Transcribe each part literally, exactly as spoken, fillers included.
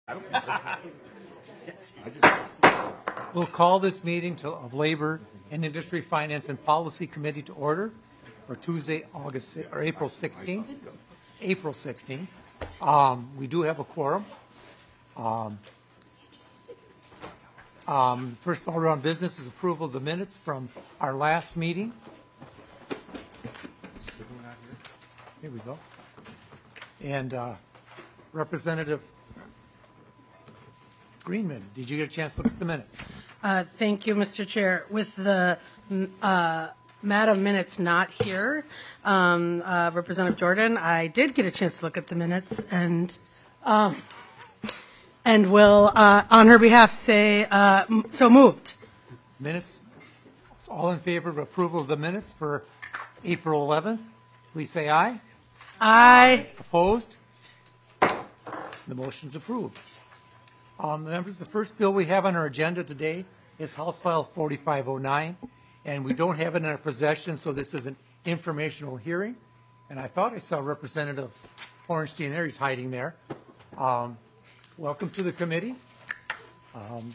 We'll call this meeting to, of Labor and Industry Finance and Policy Committee to order for Tuesday, August or April sixteenth. April sixteenth. Um, we do have a quorum. Um, um, first order on business is approval of the minutes from our last meeting. Here we go. And uh, Representative Greenman, did you get a chance to look at the minutes? Uh, thank you, Mister Chair. With the uh, Madam Minutes not here, um, uh, Representative Jordan, I did get a chance to look at the minutes and um, and will, uh, on her behalf, say uh, so moved. Minutes. All in favor of approval of the minutes for April eleventh, please say aye. Aye. Opposed? The motion's approved. Um, members, the first bill we have on our agenda today is House File forty-five oh nine, and we don't have it in our possession, so this is an informational hearing. And I thought I saw Representative Hornstein there. He's hiding there. Um, welcome to the committee. Um,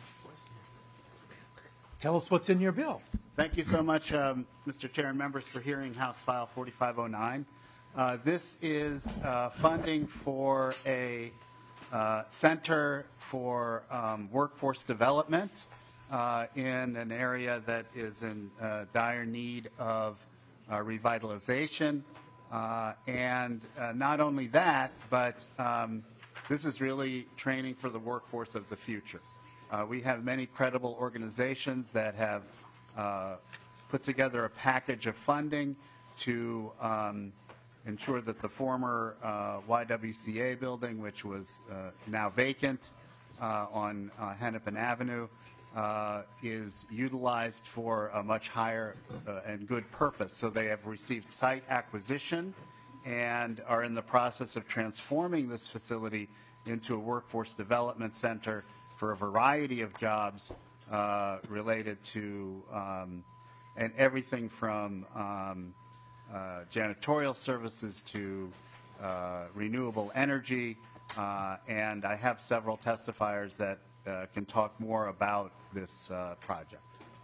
tell us what's in your bill. Thank you so much, um, Mister Chair and members, for hearing House File forty-five oh nine. Uh, this is uh, funding for a uh, Center for um, Workforce Development uh, in an area that is in uh, dire need of uh, revitalization. Uh, and uh, not only that, but um, this is really training for the workforce of the future. Uh, we have many credible organizations that have uh, put together a package of funding to um, ensure that the former uh, Y W C A building, which was uh, now vacant uh, on uh, Hennepin Avenue, uh, is utilized for a much higher uh, and good purpose. So they have received site acquisition and are in the process of transforming this facility into a workforce development center for a variety of jobs uh, related to um, and everything from um, Uh, janitorial services to uh, renewable energy, uh, and I have several testifiers that uh, can talk more about this uh, project.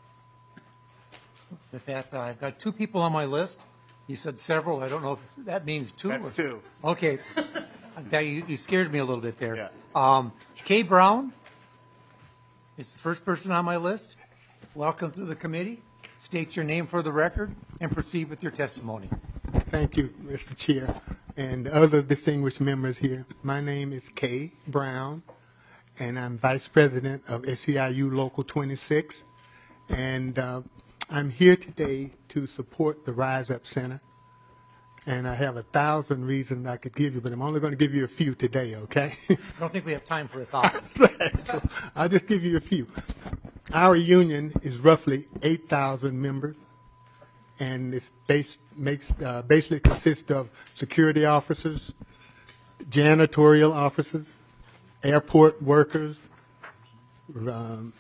With that, uh, I've got two people on my list. You said several. I don't know if that means two. That's or, two. Okay. that, you, you scared me a little bit there. Yeah. Um, Kay Brown is the first person on my list. Welcome to the committee. State your name for the record and proceed with your testimony. Thank you, Mister Chair, and other distinguished members here. My name is Kay Brown, and I'm Vice President of S E I U Local twenty-six. And uh, I'm here today to support the Rise Up Center. And I have a thousand reasons I could give you, but I'm only going to give you a few today, okay? I don't think we have time for a thousand. Right. So I'll just give you a few. Our union is roughly eight thousand members, and it's based, makes, uh, basically consists of security officers, janitorial officers, airport workers, um,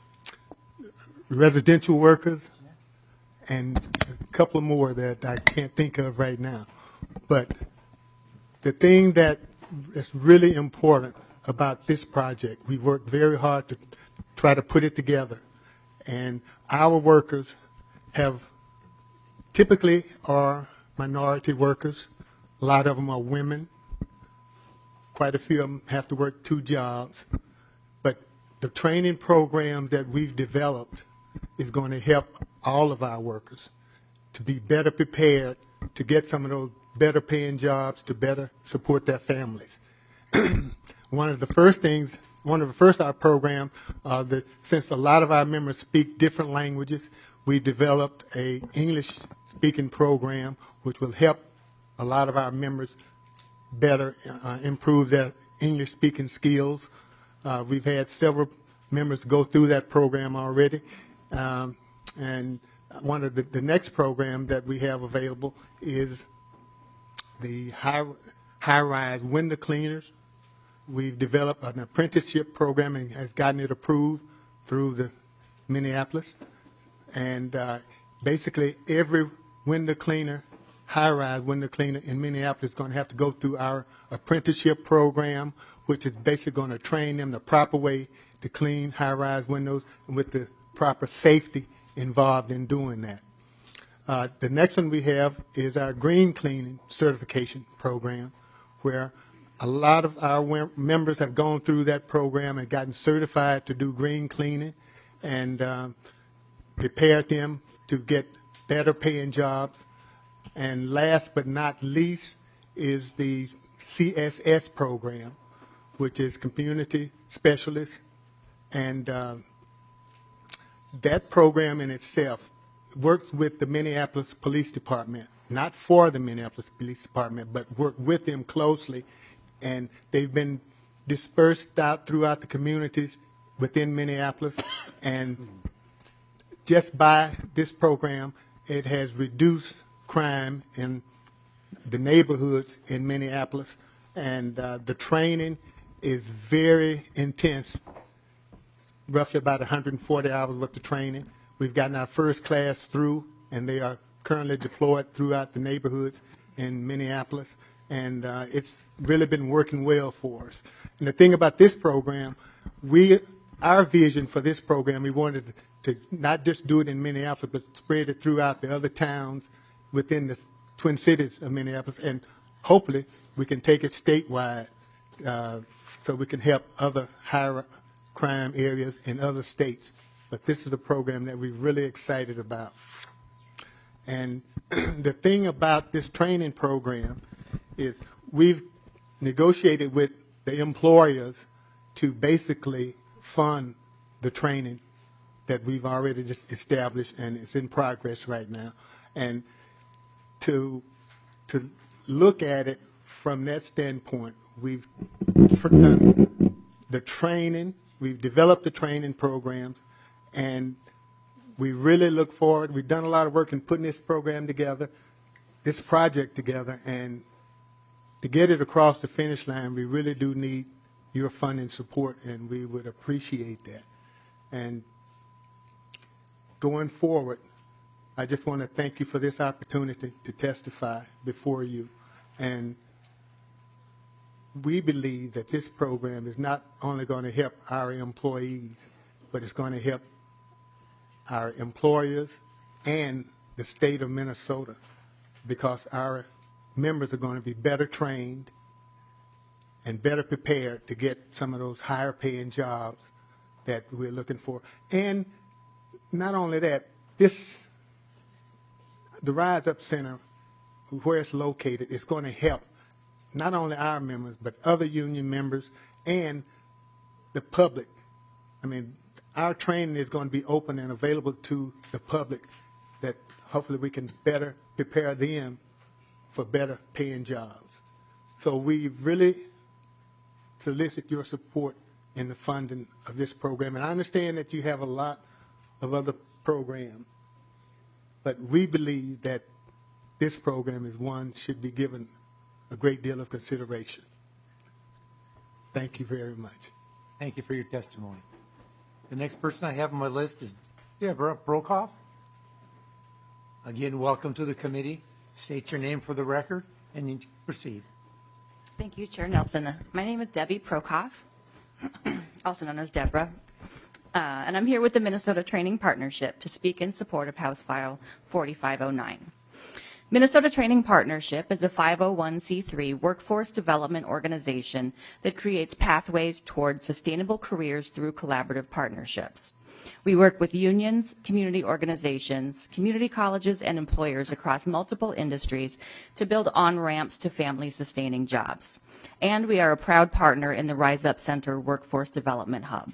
residential workers, and a couple more that I can't think of right now. But the thing that is really important about this project, we worked very hard to try to put it together, and our workers have typically are minority workers. A lot of them are women. Quite a few of them have to work two jobs. But the training program that we've developed is going to help all of our workers to be better prepared to get some of those better paying jobs to better support their families. One of the first things One of the first our program, uh, the, since a lot of our members speak different languages, we developed a English speaking program which will help a lot of our members better uh, improve their English speaking skills. Uh, we've had several members go through that program already. Um, and one of the, the next program that we have available is the high, high-rise window cleaners. We've developed an apprenticeship program and has gotten it approved through the Minneapolis. And uh, basically every window cleaner, high-rise window cleaner in Minneapolis is going to have to go through our apprenticeship program which is basically going to train them the proper way to clean high-rise windows and with the proper safety involved in doing that. Uh, the next one we have is our green cleaning certification program, where a lot of our members have gone through that program and gotten certified to do green cleaning, and um, prepared them to get better paying jobs. And last but not least is the C S S program, which is Community Specialist. And uh, that program in itself works with the Minneapolis Police Department, not for the Minneapolis Police Department, but work with them closely. And they've been dispersed out throughout the communities within Minneapolis. And just by this program, it has reduced crime in the neighborhoods in Minneapolis. And uh, the training is very intense, roughly about one hundred forty hours worth of training. We've gotten our first class through, and they are currently deployed throughout the neighborhoods in Minneapolis. And uh, it's really been working well for us. And the thing about this program, we, our vision for this program, we wanted to not just do it in Minneapolis, but spread it throughout the other towns within the Twin Cities of Minneapolis. And hopefully we can take it statewide uh, so we can help other higher crime areas in other states. But this is a program that we're really excited about. And the thing about this training program is we've negotiated with the employers to basically fund the training that we've already just established, and it's in progress right now. And to to look at it from that standpoint, we've done the training, we've developed the training programs, and we really look forward. We've done a lot of work in putting this program together, this project together, and to get it across the finish line, we really do need your funding support, and we would appreciate that. And going forward, I just want to thank you for this opportunity to testify before you. And we believe that this program is not only going to help our employees, but it's going to help our employers and the state of Minnesota, because our members are going to be better trained and better prepared to get some of those higher paying jobs that we're looking for. And not only that, this, the Rise Up Center, where it's located, is going to help not only our members, but other union members and the public. I mean, our training is going to be open and available to the public, that hopefully we can better prepare them for better paying jobs. So we really solicit your support in the funding of this program. And I understand that you have a lot of other programs, but we believe that this program is one should be given a great deal of consideration. Thank you very much. Thank you for your testimony. The next person I have on my list is Deborah Brokoff. Again, welcome to the committee. State your name for the record, and you proceed. Thank you, Chair Nelson. My name is Debbie Prokoff, also known as Deborah, uh, and I'm here with the Minnesota Training Partnership to speak in support of House File forty-five oh nine. Minnesota Training Partnership is a five oh one c three workforce development organization that creates pathways toward sustainable careers through collaborative partnerships. We work with unions, community organizations, community colleges, and employers across multiple industries to build on-ramps to family-sustaining jobs. And we are a proud partner in the Rise Up Center Workforce Development Hub.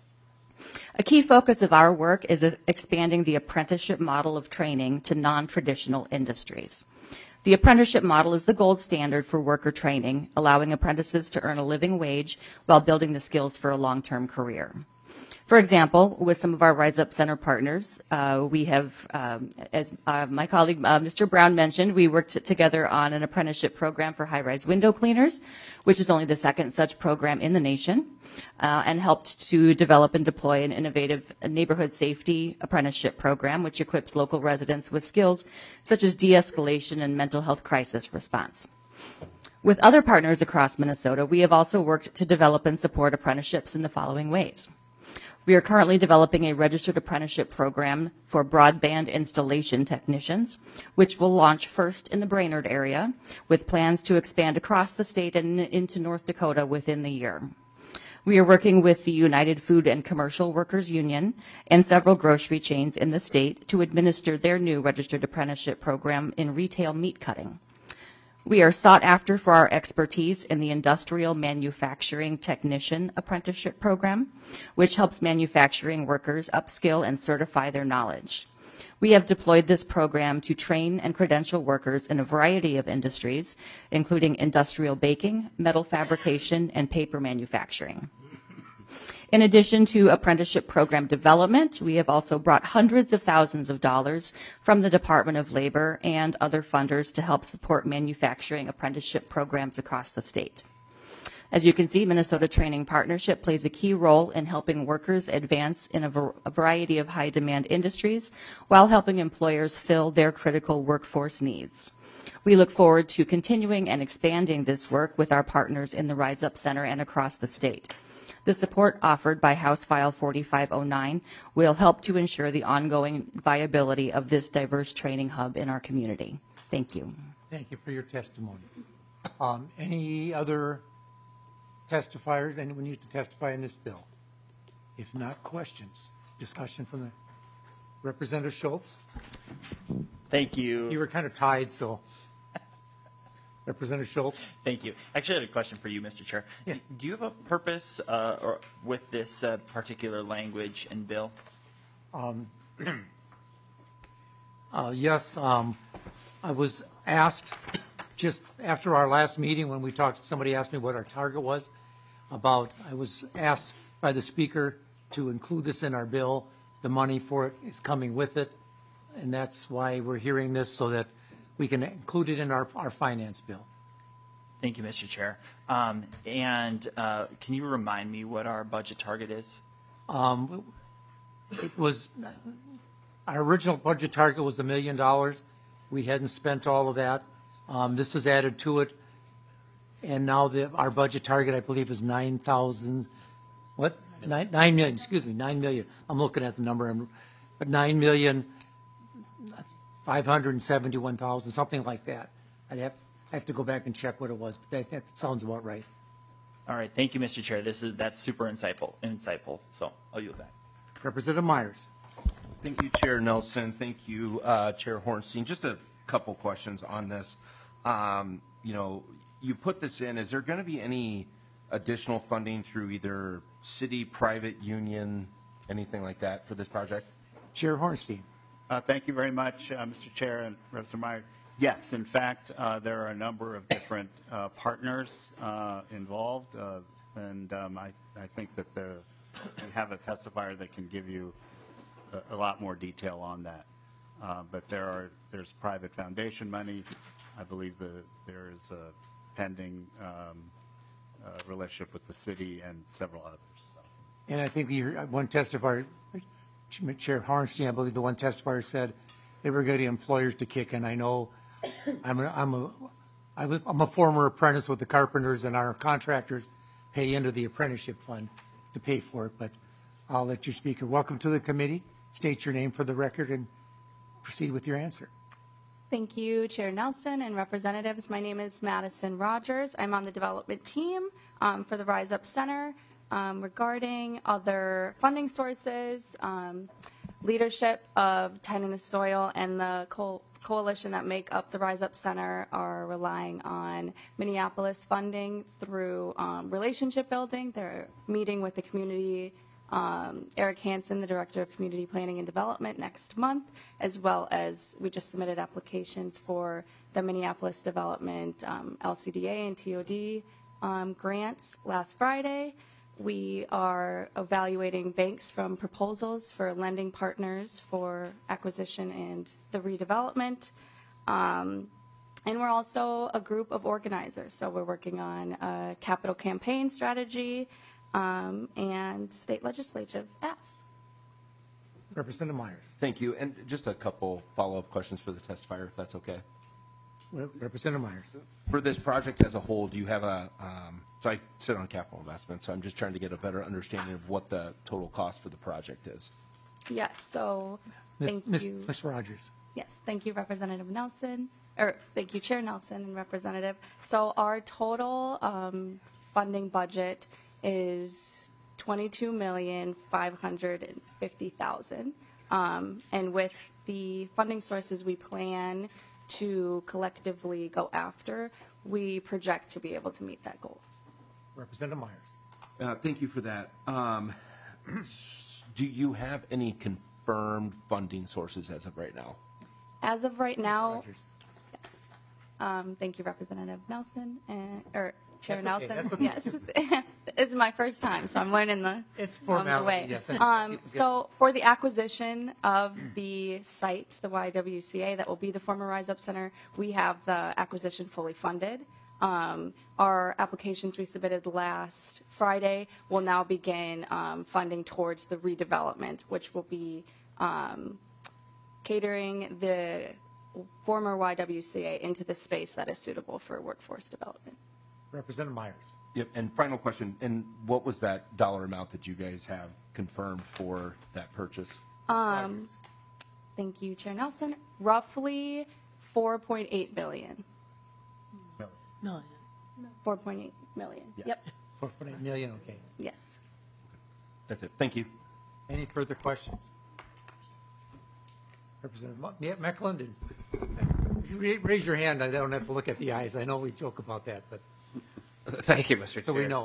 A key focus of our work is expanding the apprenticeship model of training to non-traditional industries. The apprenticeship model is the gold standard for worker training, allowing apprentices to earn a living wage while building the skills for a long-term career. For example, with some of our Rise Up Center partners, uh, we have, um, as uh, my colleague uh, Mister Brown mentioned, we worked together on an apprenticeship program for high-rise window cleaners, which is only the second such program in the nation, uh, and helped to develop and deploy an innovative neighborhood safety apprenticeship program, which equips local residents with skills such as de-escalation and mental health crisis response. With other partners across Minnesota, we have also worked to develop and support apprenticeships in the following ways. We are currently developing a registered apprenticeship program for broadband installation technicians, which will launch first in the Brainerd area, with plans to expand across the state and into North Dakota within the year. We are working with the United Food and Commercial Workers Union and several grocery chains in the state to administer their new registered apprenticeship program in retail meat cutting. We are sought after for our expertise in the Industrial Manufacturing Technician Apprenticeship Program, which helps manufacturing workers upskill and certify their knowledge. We have deployed this program to train and credential workers in a variety of industries, including industrial baking, metal fabrication, and paper manufacturing. In addition to apprenticeship program development, we have also brought hundreds of thousands of dollars from the Department of Labor and other funders to help support manufacturing apprenticeship programs across the state. As you can see, Minnesota Training Partnership plays a key role in helping workers advance in a, ver- a variety of high-demand industries while helping employers fill their critical workforce needs. We look forward to continuing and expanding this work with our partners in the Rise Up Center and across the state. The support offered by House File forty-five oh nine will help to ensure the ongoing viability of this diverse training hub in our community. Thank you. Thank you for your testimony. Um, any other testifiers? Anyone needs to testify in this bill? If not, questions? Discussion from the Representative Schultz? Thank you. You were kind of tied, so. Representative Schultz? Thank you. Actually, I had a question for you, Mister Chair. Yeah. Do you have a purpose uh, or with this uh, particular language and bill? Um, uh, yes, um, I was asked just after our last meeting when we talked, somebody asked me what our target was about. I was asked by the speaker to include this in our bill. The money for it is coming with it, and that's why we're hearing this, so that we can include it in our, our finance bill. Thank you, Mister Chair. Um, and uh, can you remind me what our budget target is? Um, it was, our original budget target was a million dollars. We hadn't spent all of that. Um, this was added to it. And now the, our budget target, I believe, is nine thousand, what? Nine, nine million, excuse me, nine million. I'm looking at the number, I'm- but nine million, five hundred seventy-one thousand, something like that. I'd have, I have to go back and check what it was, but that, that sounds about right. All right. Thank you, Mister Chair. This is that's super insightful. Insightful. So I'll yield back. Representative Myers. Thank you, Chair Nelson. Thank you, uh, Chair Hornstein. Just a couple questions on this. Um, you know, you put this in. Is there going to be any additional funding through either city, private, union, anything like that for this project? Chair Hornstein. Uh, Thank you very much, uh, Mister Chair and Representative Meyer. Yes, in fact, uh, there are a number of different uh, partners uh, involved, uh, and um, I, I think that the, we have a testifier that can give you a, a lot more detail on that. Uh, but there are there's private foundation money. I believe the, there is a pending um, uh, relationship with the city and several others. So. And I think we heard one testifier, Chair Hornstein, I believe the one testifier said they were getting employers to kick in. I know I'm a, I'm a, I'm a former apprentice with the carpenters, and our contractors pay into the apprenticeship fund to pay for it, but I'll let your speaker. Welcome to the committee. State your name for the record and proceed with your answer. Thank you, Chair Nelson and representatives. My name is Madison Rogers. I'm on the development team um, for the Rise Up Center. Um, regarding other funding sources, um, leadership of Tending the Soil and the co coalition that make up the Rise Up Center are relying on Minneapolis funding through um, relationship building. They're meeting with the community, um, Eric Hansen, the Director of Community Planning and Development, next month, as well as we just submitted applications for the Minneapolis Development um, L C D A and T O D um, grants last Friday. We are evaluating banks from proposals for lending partners for acquisition and the redevelopment. Um, and we're also a group of organizers. So we're working on a capital campaign strategy um, and state legislative asks. Representative Myers. Thank you. And just a couple follow-up questions for the testifier, if that's okay. Representative Myers. For this project as a whole, do you have a, um, so I sit on capital investment, so I'm just trying to get a better understanding of what the total cost for the project is. Yes, so Miss- thank Miss- you. Miss Rogers. Yes, thank you, Representative Nelson, or thank you, Chair Nelson and Representative. So our total um, funding budget is twenty-two million five hundred fifty thousand. Um, and with the funding sources we plan to collectively go after, we project to be able to meet that goal. Representative Myers. Uh, Thank you for that. Um, Do you have any confirmed funding sources as of right now? As of right now, Rogers. um, thank you, Representative Nelson, and, or Chair That's okay, Nelson. that's Yes, this is my first time, so I'm learning the, It's um, the formality, way. yes, and Um, people get- so for the acquisition of the site, the Y W C A, that will be the former Rise Up Center, we have the acquisition fully funded. Um, our applications we submitted last Friday will now begin um, funding towards the redevelopment, which will be um, catering the former Y W C A into the space that is suitable for workforce development. Representative Myers. Yep, and final question, and what was that dollar amount that you guys have confirmed for that purchase? Um, thank you, Chair Nelson. Roughly four point eight billion. Million. four point eight million. Yep. four point eight million, okay. Yes. That's it, thank you. Any further questions? Representative Mu- yeah, Mecklen, and- if you ra- raise your hand, I don't have to look at the eyes. I know we joke about that, but, Thank you, Mister so Chair. we know.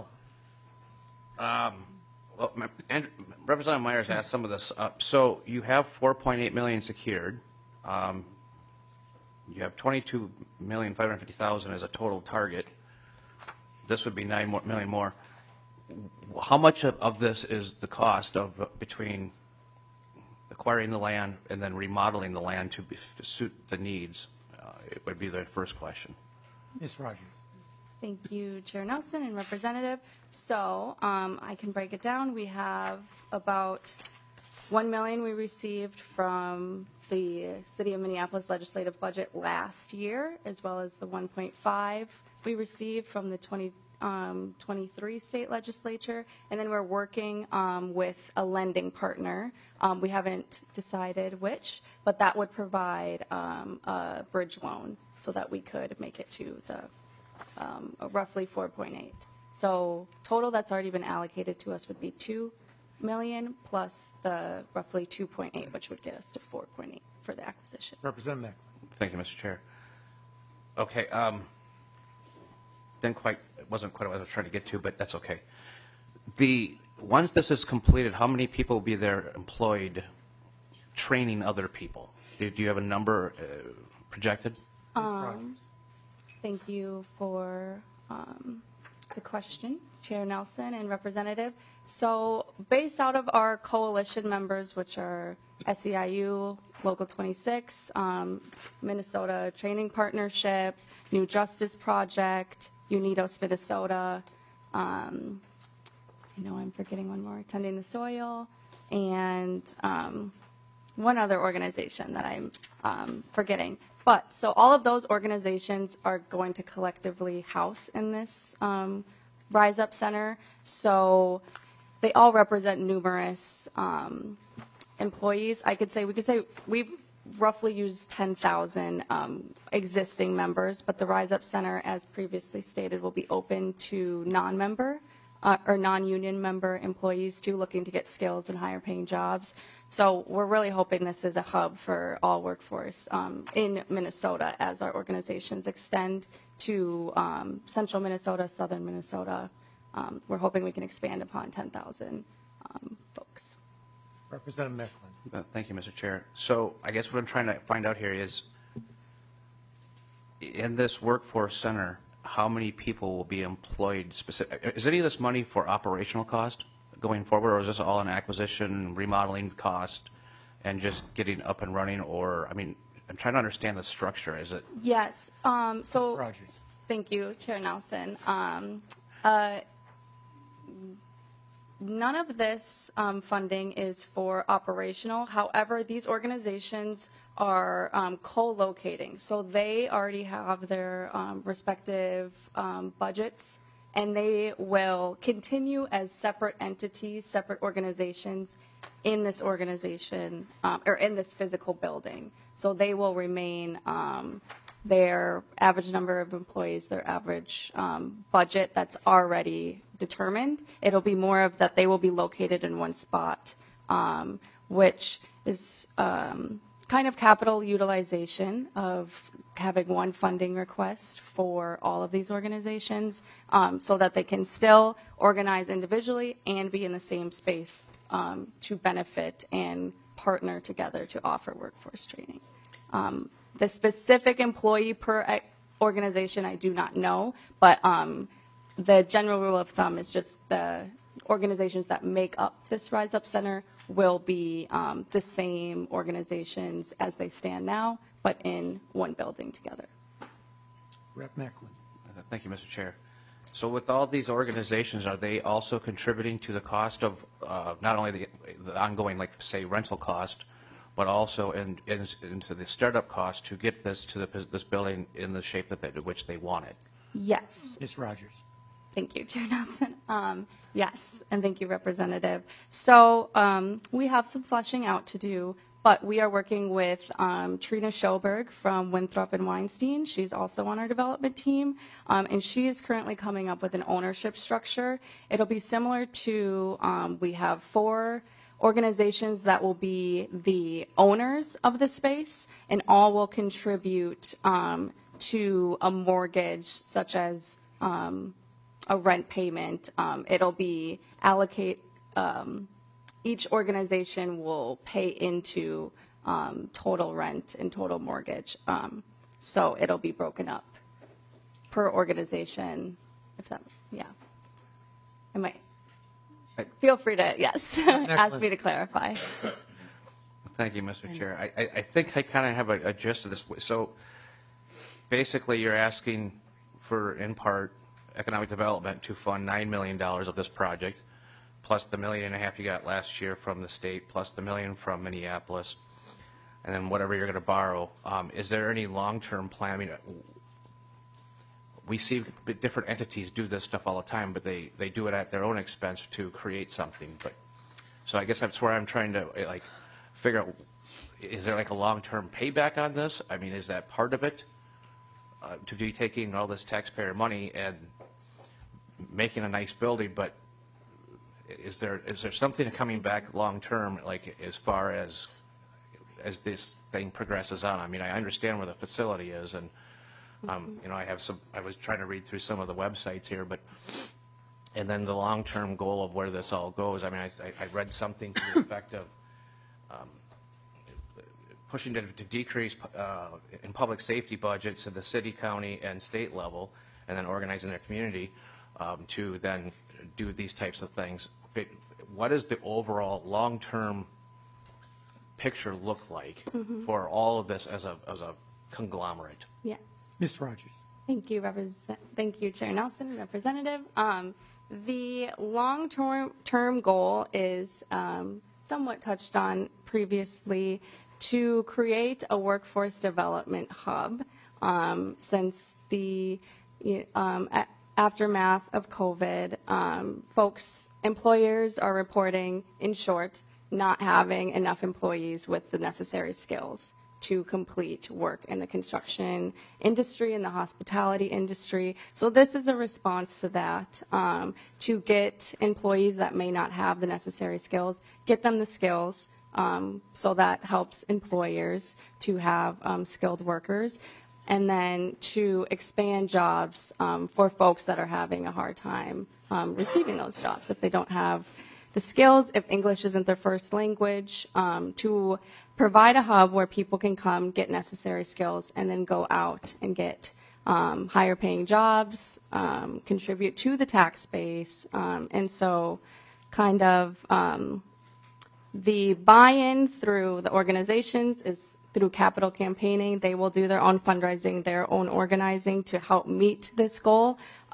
Well, my- Andrew- Representative Myers asked some of this up. So you have four point eight million secured. Um, You have twenty-two million five hundred fifty thousand as a total target. This would be nine more, million more. How much of, of this is the cost of uh, between acquiring the land and then remodeling the land to be, suit the needs? Uh, it would be the first question. Miz Rogers. Thank you, Chair Nelson and Representative. So um, I can break it down. We have about one million we received from the City of Minneapolis legislative budget last year, as well as the one point five we received from the twenty twenty-three state legislature. And then we're working um, with a lending partner. Um, we haven't decided which, but that would provide um, a bridge loan so that we could make it to the um, roughly four point eight. So total that's already been allocated to us would be two million plus the roughly two point eight, which would get us to four point eight for the acquisition. Representative Mecklen. Thank you, Mister Chair. Okay, um, didn't quite, it wasn't quite what I was trying to get to, but that's okay. The, once this is completed, how many people will be there employed training other people? Do do you have a number uh, projected? Miz Rogers. Thank you for um, the question, Chair Nelson and Representative. So based out of our coalition members, which are S E I U, Local twenty-six, um, Minnesota Training Partnership, New Justice Project, Unidos Minnesota, um, I know I'm forgetting one more, Tending the Soil, and um, one other organization that I'm um, forgetting. But, so all of those organizations are going to collectively house in this um, Rise Up Center. So they all represent numerous um, employees. I could say, we could say we've roughly used ten thousand um, existing members, but the Rise Up Center, as previously stated, will be open to non-member uh, or non-union member employees too, looking to get skills and higher paying jobs. So we're really hoping this is a hub for all workforce um, in Minnesota as our organizations extend to um, central Minnesota, southern Minnesota. Um, we're hoping we can expand upon ten thousand um, folks. Representative Mecklen. Uh, Thank you, Mister Chair. So I guess what I'm trying to find out here is, in this workforce center, how many people will be employed specific? Is any of this money for operational cost going forward, or is this all an acquisition, remodeling cost, and just getting up and running? Or, I mean, I'm trying to understand the structure. Is it? Yes. Um, so Miz Rogers. thank you, Chair Nelson. Um, uh, none of this um, funding is for operational. However, these organizations are um, co-locating. So they already have their um, respective um, budgets, and they will continue as separate entities, separate organizations in this organization, um, or in this physical building. So they will remain um, their average number of employees, their average um, budget that's already determined. It'll be more of that they will be located in one spot, um, which is um, kind of capital utilization of having one funding request for all of these organizations, um, so that they can still organize individually and be in the same space um, to benefit and partner together to offer workforce training. Um, the specific employee per e- organization, I do not know, but um, the general rule of thumb is just the organizations that make up this Rise Up Center will be um, the same organizations as they stand now, but in one building together. Rep Macklin. Thank you, Mister Chair. So with all these organizations, are they also contributing to the cost of uh, not only the, the ongoing, like, say, rental cost, but also in, in, into the startup cost to get this to the, this building in the shape that they, which they want it? Yes. Miz Rogers. Thank you, Chair Nelson. Um, yes, and thank you, Representative. So um, we have some fleshing out to do, but we are working with um, Trina Schoberg from Winthrop and Weinstein. She's also on our development team, um, and she is currently coming up with an ownership structure. It'll be similar to, um, we have four organizations that will be the owners of the space, and all will contribute um, to a mortgage, such as um, a rent payment. Um, it'll be allocate, um, each organization will pay into um, total rent and total mortgage. Um, so it'll be broken up per organization, if that, yeah. I might, feel free to, yes, ask me to clarify. Thank you, Mister Chair. I, I, I think I kind of have a, a gist of this. So basically, you're asking for, in part, economic development to fund nine million dollars of this project, plus the million and a half you got last year from the state, plus the million from Minneapolis, and then whatever you're going to borrow. Um, is there any long-term plan? I mean, we see different entities do this stuff all the time, but they, they do it at their own expense to create something. But so I guess that's where I'm trying to like figure out, is there like a long-term payback on this? I mean, is that part of it? Uh, to be taking all this taxpayer money and making a nice building, but is there is there something coming back long-term, like as far as as this thing progresses on? I mean, I understand where the facility is, and Um, you know, I have some, I was trying to read through some of the websites here, but, and then the long-term goal of where this all goes. I mean, I, I read something to the effect of um, pushing to, to decrease uh, in public safety budgets at the city, county, and state level, and then organizing their community um, to then do these types of things. But what does the overall long-term picture look like mm-hmm. for all of this as a, as a conglomerate? Yes. Miz Rogers. Thank you, Represent- Thank you, Chair Nelson, Representative. Um, the long-term term goal is um, somewhat touched on previously, to create a workforce development hub. Um, since the um, a- aftermath of COVID, um, folks, employers are reporting, in short, not having enough employees with the necessary skills to complete work in the construction industry and the hospitality industry. So this is a response to that, um, to get employees that may not have the necessary skills, get them the skills, um, so that helps employers to have um, skilled workers, and then to expand jobs um, for folks that are having a hard time um, receiving those jobs if they don't have the skills, if English isn't their first language, um, to provide a hub where people can come, get necessary skills, and then go out and get um, higher paying jobs, um, contribute to the tax base. Um, and so kind of um, the buy-in through the organizations is through capital campaigning. They will do their own fundraising, their own organizing to help meet this goal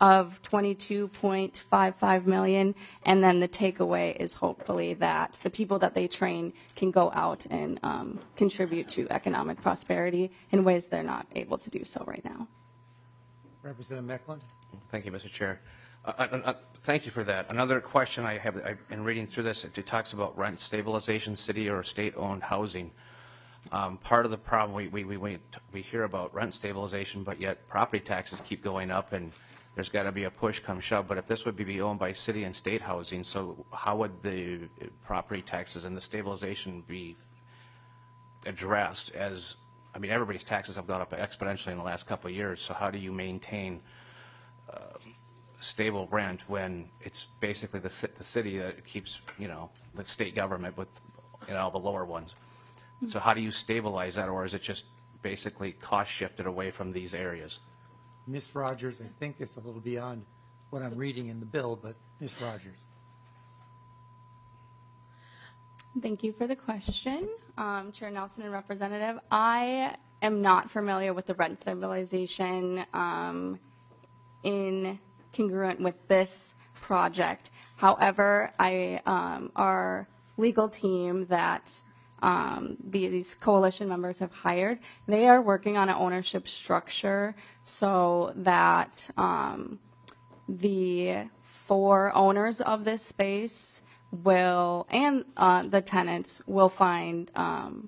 of twenty-two point five five million, and then the takeaway is hopefully that the people that they train can go out and um, contribute to economic prosperity in ways they're not able to do so right now. Representative Mecklen. Thank you, Mister Chair. Uh, uh, uh, thank you for that. Another question I have, I've been reading through this, it talks about rent stabilization, city or state-owned housing. Um, part of the problem, we, we, we, we hear about rent stabilization, but yet property taxes keep going up, and there's got to be a push come shove. But if this would be owned by city and state housing, so how would the property taxes and the stabilization be addressed? As, I mean, everybody's taxes have gone up exponentially in the last couple of years, so how do you maintain uh, stable rent when it's basically the, the city that keeps, you know, the state government with, you know, all the lower ones? So how do you stabilize that, or is it just basically cost shifted away from these areas? Miz Rogers, I think it's a little beyond what I'm reading in the bill, but Miz Rogers. Thank you for the question, um, Chair Nelson and Representative. I am not familiar with the rent stabilization um, in congruent with this project. However, I um, our legal team that Um, these coalition members have hired, they are working on an ownership structure so that um, the four owners of this space will, and uh, the tenants will find um,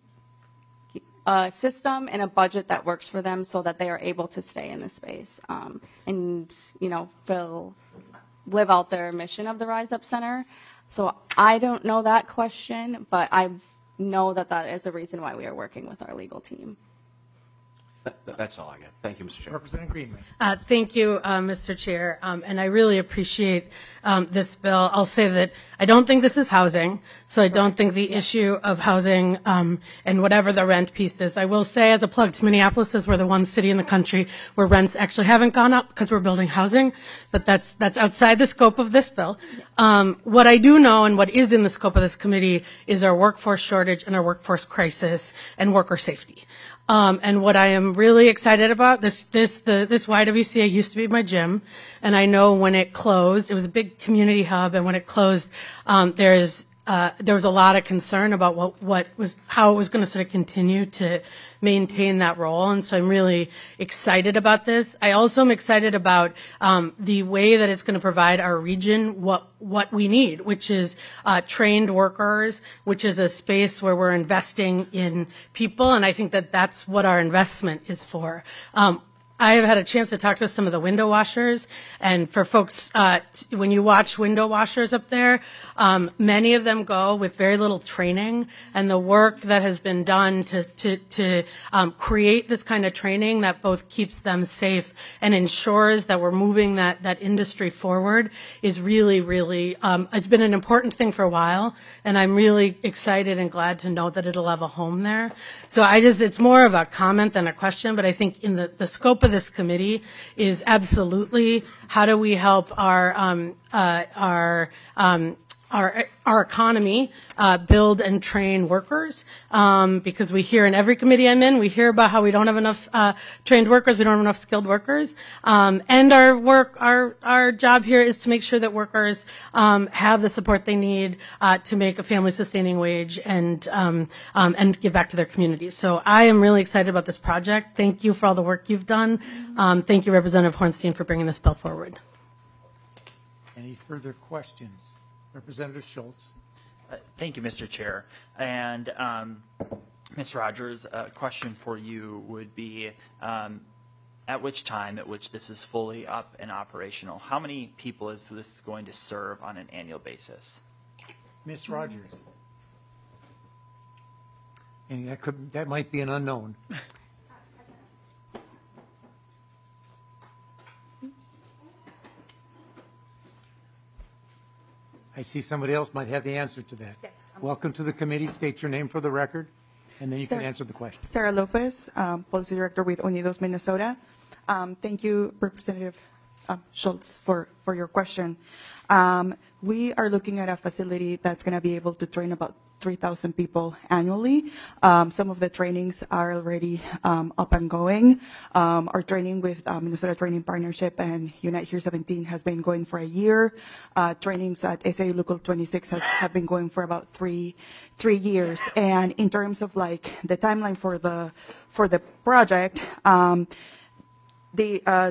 a system and a budget that works for them so that they are able to stay in the space um, and, you know, fill, live out their mission of the Rise Up Center. So I don't know that question, but I've know that that is a reason why we are working with our legal team. That, that's all I got. Thank you, Mister Chair. Representative Greenman. Uh, Thank you, uh, Mister Chair, um, and I really appreciate um, this bill. I'll say that I don't think this is housing, so I don't think the issue of housing um, and whatever the rent piece is. I will say, as a plug to Minneapolis, is we're the one city in the country where rents actually haven't gone up because we're building housing, but that's that's outside the scope of this bill. Um, what I do know and what is in the scope of this committee is our workforce shortage and our workforce crisis and worker safety. Um, and what I am really excited about, this, this, the, this Y W C A used to be my gym, and I know when it closed, it was a big community hub, and when it closed, um, there is, uh, there was a lot of concern about what, what was, how it was going to sort of continue to maintain that role, and so I'm really excited about this. I also am excited about um, the way that it's going to provide our region what what we need, which is uh, trained workers, which is a space where we're investing in people, and I think that that's what our investment is for. Um, I have had a chance to talk to some of the window washers, and for folks, uh, t- when you watch window washers up there, um, many of them go with very little training, and the work that has been done to to, to um, create this kind of training that both keeps them safe and ensures that we're moving that that industry forward is really, really, um, it's been an important thing for a while, and I'm really excited and glad to know that it'll have a home there. So I just, it's more of a comment than a question, but I think in the, the scope of this committee is absolutely how do we help our um, uh, our um, our our economy uh, build and train workers, um, because we hear in every committee I'm in, we hear about how we don't have enough uh, trained workers, we don't have enough skilled workers, um, and our work, our our job here is to make sure that workers um, have the support they need uh, to make a family-sustaining wage and um, um, and give back to their communities. So I am really excited about this project. Thank you for all the work you've done. Um, thank you, Representative Hornstein, for bringing this bill forward. Any further questions? Representative Schultz. Uh, Thank you, Mister Chair. And um, Miz Rogers, a question for you would be, um, at which time at which this is fully up and operational, how many people is this going to serve on an annual basis? Miz Rogers. And that could, that might be an unknown. I see somebody else might have the answer to that. Yes. Welcome to the committee. State your name for the record, and then you can Sarah- answer the question. Sarah Lopez, um, Policy Director with Unidos Minnesota. Um, Thank you, Representative uh, Schultz, for, for your question. Um, we are looking at a facility that's going to be able to train about three thousand people annually. Um, some of the trainings are already um, up and going. Um, our training with um, Minnesota Training Partnership and Unite Here seventeen has been going for a year. Uh, trainings at S A U Local twenty-six has, have been going for about three three years. And in terms of like the timeline for the for the project, um, the uh,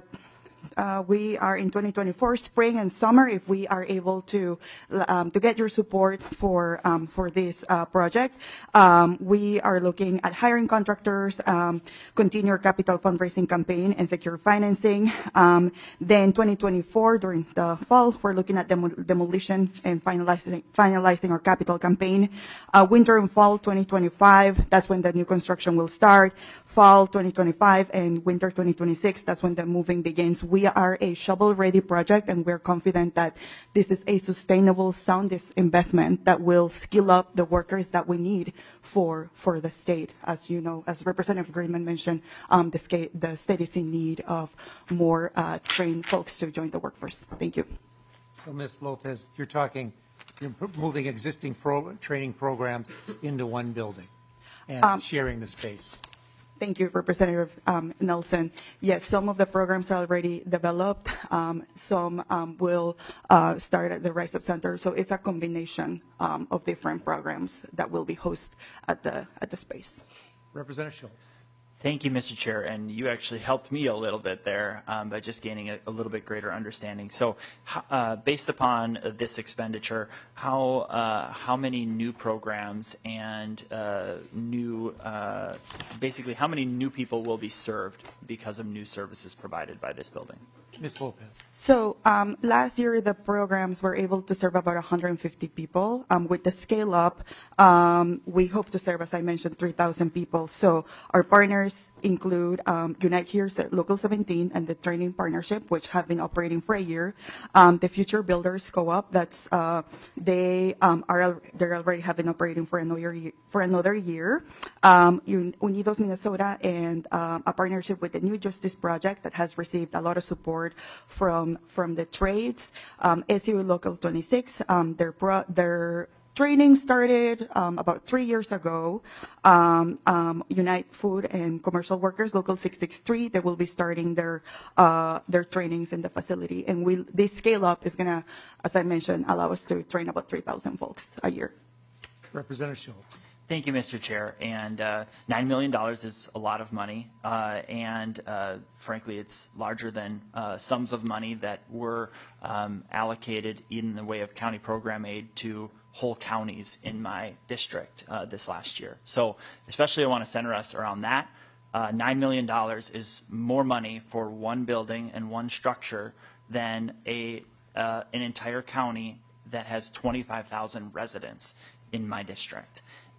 Uh, we are in twenty twenty-four spring and summer if we are able to um, to get your support for um, for this uh, project. Um, we are looking at hiring contractors, um, continue our capital fundraising campaign, and secure financing. Um, then twenty twenty-four during the fall, we're looking at demo demolition and finalizing finalizing our capital campaign. Uh, winter and fall twenty twenty-five, that's when the new construction will start. Fall twenty twenty-five and winter twenty twenty-six, that's when the moving begins. We are a shovel-ready project, and we're confident that this is a sustainable, sound investment that will skill up the workers that we need for for the state. As you know, as Representative Greenman mentioned, um, the, state, the state is in need of more uh, trained folks to join the workforce. Thank you. So, Miz Lopez, you're talking, you're moving existing pro training programs into one building and um, sharing the space. Thank you, Representative um, Nelson. Yes, some of the programs are already developed. Um, some um, will uh, start at the Rise Up Center. So it's a combination um, of different programs that will be hosted at the at the space. Representative Schultz. Thank you, Mister Chair, and you actually helped me a little bit there um, by just gaining a, a little bit greater understanding. So, uh, based upon this expenditure, how uh, how many new programs and uh, new, uh, basically, how many new people will be served because of new services provided by this building? Miz Lopez. So um, last year, the programs were able to serve about one hundred fifty people. Um, with the scale up, um, we hope to serve, as I mentioned, three thousand people. So our partners include um, Unite Here, Local seventeen, and the Training Partnership, which have been operating for a year. Um, the Future Builders Co-op, that's uh, they um, are they're already have been operating for another year, for another year. Um, Unidos Minnesota, and um, a partnership with the New Justice Project that has received a lot of support from from the trades. Um, S U Local twenty-six, um, their pro, their training started um, about three years ago. Um, um, Unite Food and Commercial Workers, Local six sixty-three, they will be starting their uh, their trainings in the facility, and we this scale up is gonna, as I mentioned, allow us to train about three thousand folks a year. Representative Schultz. Thank you, Mister Chair. And uh, nine million dollars is a lot of money. Uh, and uh, frankly, it's larger than uh, sums of money that were um, allocated in the way of county program aid to whole counties in my district uh, this last year. So especially I want to center us around that. Uh, nine million dollars is more money for one building and one structure than a uh, an entire county that has twenty-five thousand residents in my district.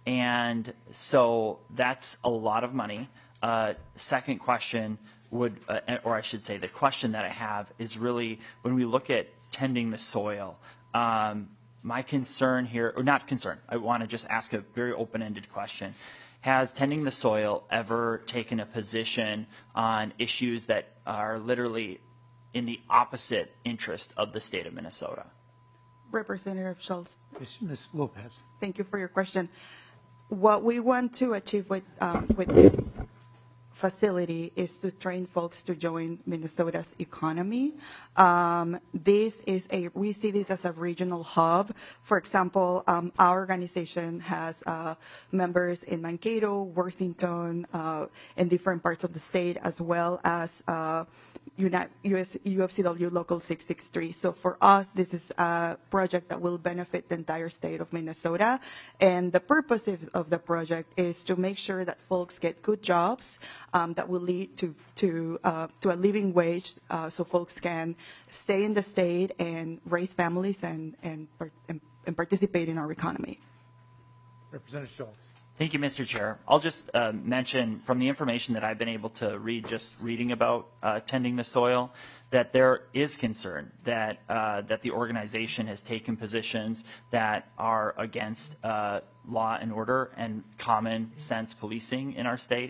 And so that's a lot of money. Uh, second question would, uh, or I should say the question that I have is really when we look at tending the soil, um, my concern here, or not concern, I want to just ask a very open-ended question. Has tending the soil ever taken a position on issues that are literally in the opposite interest of the state of Minnesota? Representative Schultz. Miz Lopez. Thank you for your question. What we want to achieve with um, with this facility is to train folks to join Minnesota's economy. Um, this is a we see this as a regional hub. For example, um, our organization has uh, members in Mankato, Worthington, uh, in different parts of the state, as well as uh, Unite, U S, U F C W Local six sixty-three. So for us, this is a project that will benefit the entire state of Minnesota. And the purpose of, of the project is to make sure that folks get good jobs um, that will lead to to uh, to a living wage, uh, so folks can stay in the state and raise families and and and, and participate in our economy. Representative Schultz. Thank you, Mister Chair. I'll just uh, mention from the information that I've been able to read, just reading about uh, tending the soil, that there is concern that uh, that the organization has taken positions that are against uh, law and order and common sense policing in our state,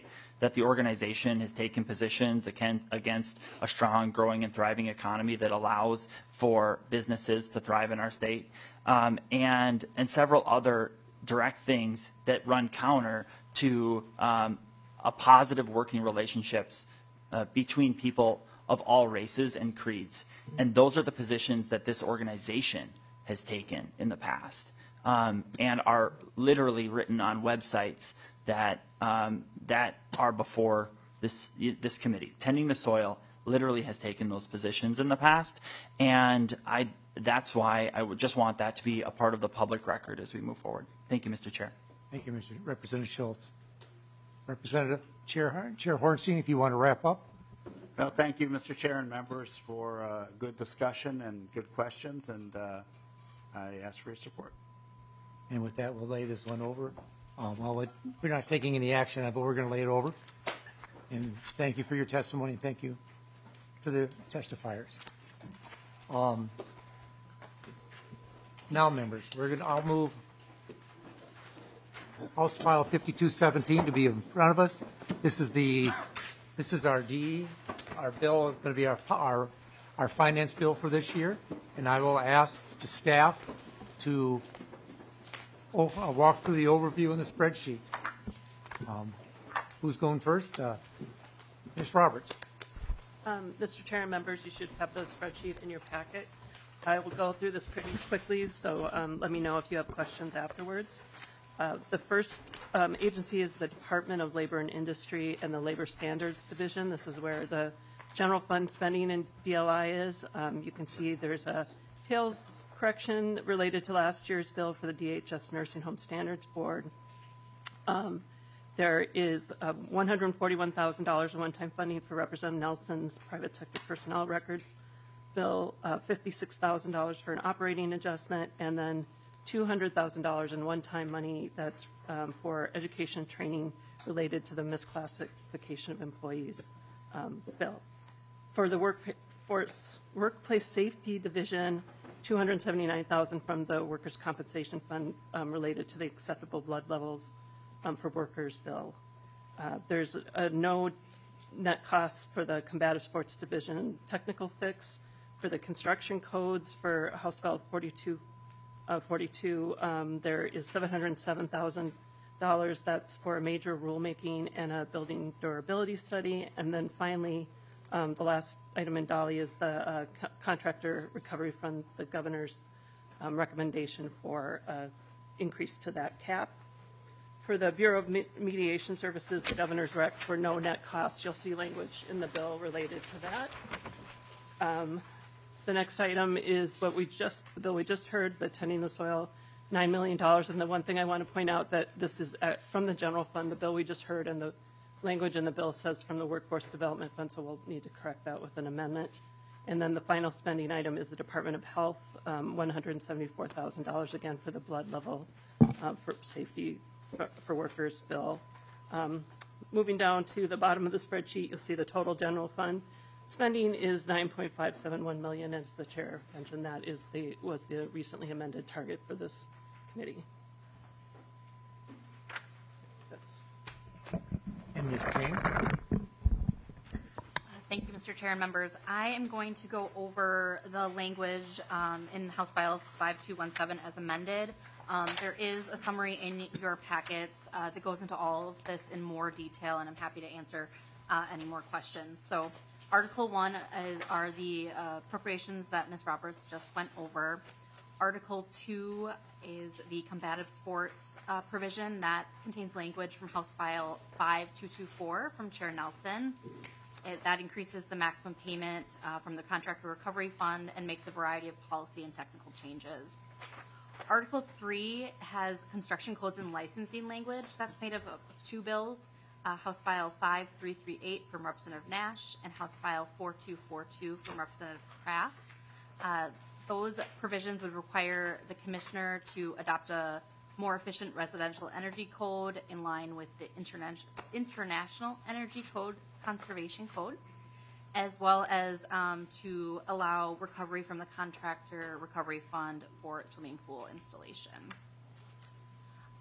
that the organization has taken positions against, against a strong, growing, and thriving economy that allows for businesses to thrive in our state, um, and and several other direct things that run counter to um, a positive working relationships uh, between people of all races and creeds. And those are the positions that this organization has taken in the past, um, and are literally written on websites that um, that are before this this committee. Tending the Soil literally has taken those positions in the past, and I that's why I would just want that to be a part of the public record as we move forward. Thank you, Mister Chair. Thank you, Mister Representative Schultz. Representative Chair, Chair Hornstein, if you want to wrap up. Well, thank you, Mister Chair and members, for uh, good discussion and good questions, and uh, I ask for your support. And with that, we'll lay this one over. Um, well, it, we're not taking any action on it, but we're going to lay it over. And thank you for your testimony, and thank you to the testifiers. Um, now, members, we're going to, I'll move House File fifty-two seventeen to be in front of us. This is the, this is our D, our bill, going to be our, our, our finance bill for this year. And I will ask the staff to oh, I'll walk through the overview in the spreadsheet. Um, who's going first? Uh, Miz Roberts. Um, Mister Chair and members, you should have the spreadsheet in your packet. I will go through this pretty quickly, so um, let me know if you have questions afterwards. Uh, the first um, agency is the Department of Labor and Industry and the Labor Standards Division. This is where the general fund spending in D L I is. Um, you can see there's a tails correction related to last year's bill for the D H S Nursing Home Standards Board. Um, there is uh, one hundred forty-one thousand dollars in one-time funding for Representative Nelson's private sector personnel records bill, uh, fifty-six thousand dollars for an operating adjustment, and then two hundred thousand dollars in one-time money that's um, for education and training related to the misclassification of employees um, bill. For the workforce, Workplace Safety Division, two hundred seventy-nine thousand dollars from the Workers' Compensation Fund um, related to the acceptable blood levels um, for workers bill. Uh, there's a, a no net costs for the Combative Sports Division technical fix. For the construction codes for House File forty-two, uh, forty-two um, there is seven hundred seven thousand dollars. That's for a major rulemaking and a building durability study. And then finally, um, the last item in Dolly is the uh, co contractor recovery fund, the governor's um, recommendation for uh, increase to that cap. For the Bureau of Me Mediation Services, the governor's recs were no net costs. You'll see language in the bill related to that. Um, The next item is what we just, the bill we just heard, the Tending the Soil, nine million dollars. And the one thing I want to point out that this is at, from the general fund, the bill we just heard, and the language in the bill says from the Workforce Development Fund, so we'll need to correct that with an amendment. And then the final spending item is the Department of Health, um, one hundred seventy-four thousand dollars, again, for the blood level uh, for safety for, for workers bill. Um, moving down to the bottom of the spreadsheet, you'll see the total general fund. Spending is nine point five seven one million dollars, as the chair mentioned. That is the was the recently amended target for this committee. That's And Miz James. Thank you, Mister Chair and members. I am going to go over the language um, in House File five two one seven as amended. Um, there is a summary in your packets uh, that goes into all of this in more detail, and I'm happy to answer uh, any more questions. So. Article one is, are the uh, appropriations that Miz Roberts just went over. Article two is the combative sports uh, provision that contains language from House File five two two four from Chair Nelson. It, that increases the maximum payment uh, from the Contractor Recovery Fund and makes a variety of policy and technical changes. Article three has construction codes and licensing language that's made up of two bills. Uh, House File five three three eight from Representative Nash and House File four two four two from Representative Kraft. Uh, those provisions would require the Commissioner to adopt a more efficient residential energy code in line with the Interna International Energy Code Conservation Code, as well as um, to allow recovery from the Contractor Recovery Fund for swimming pool installation.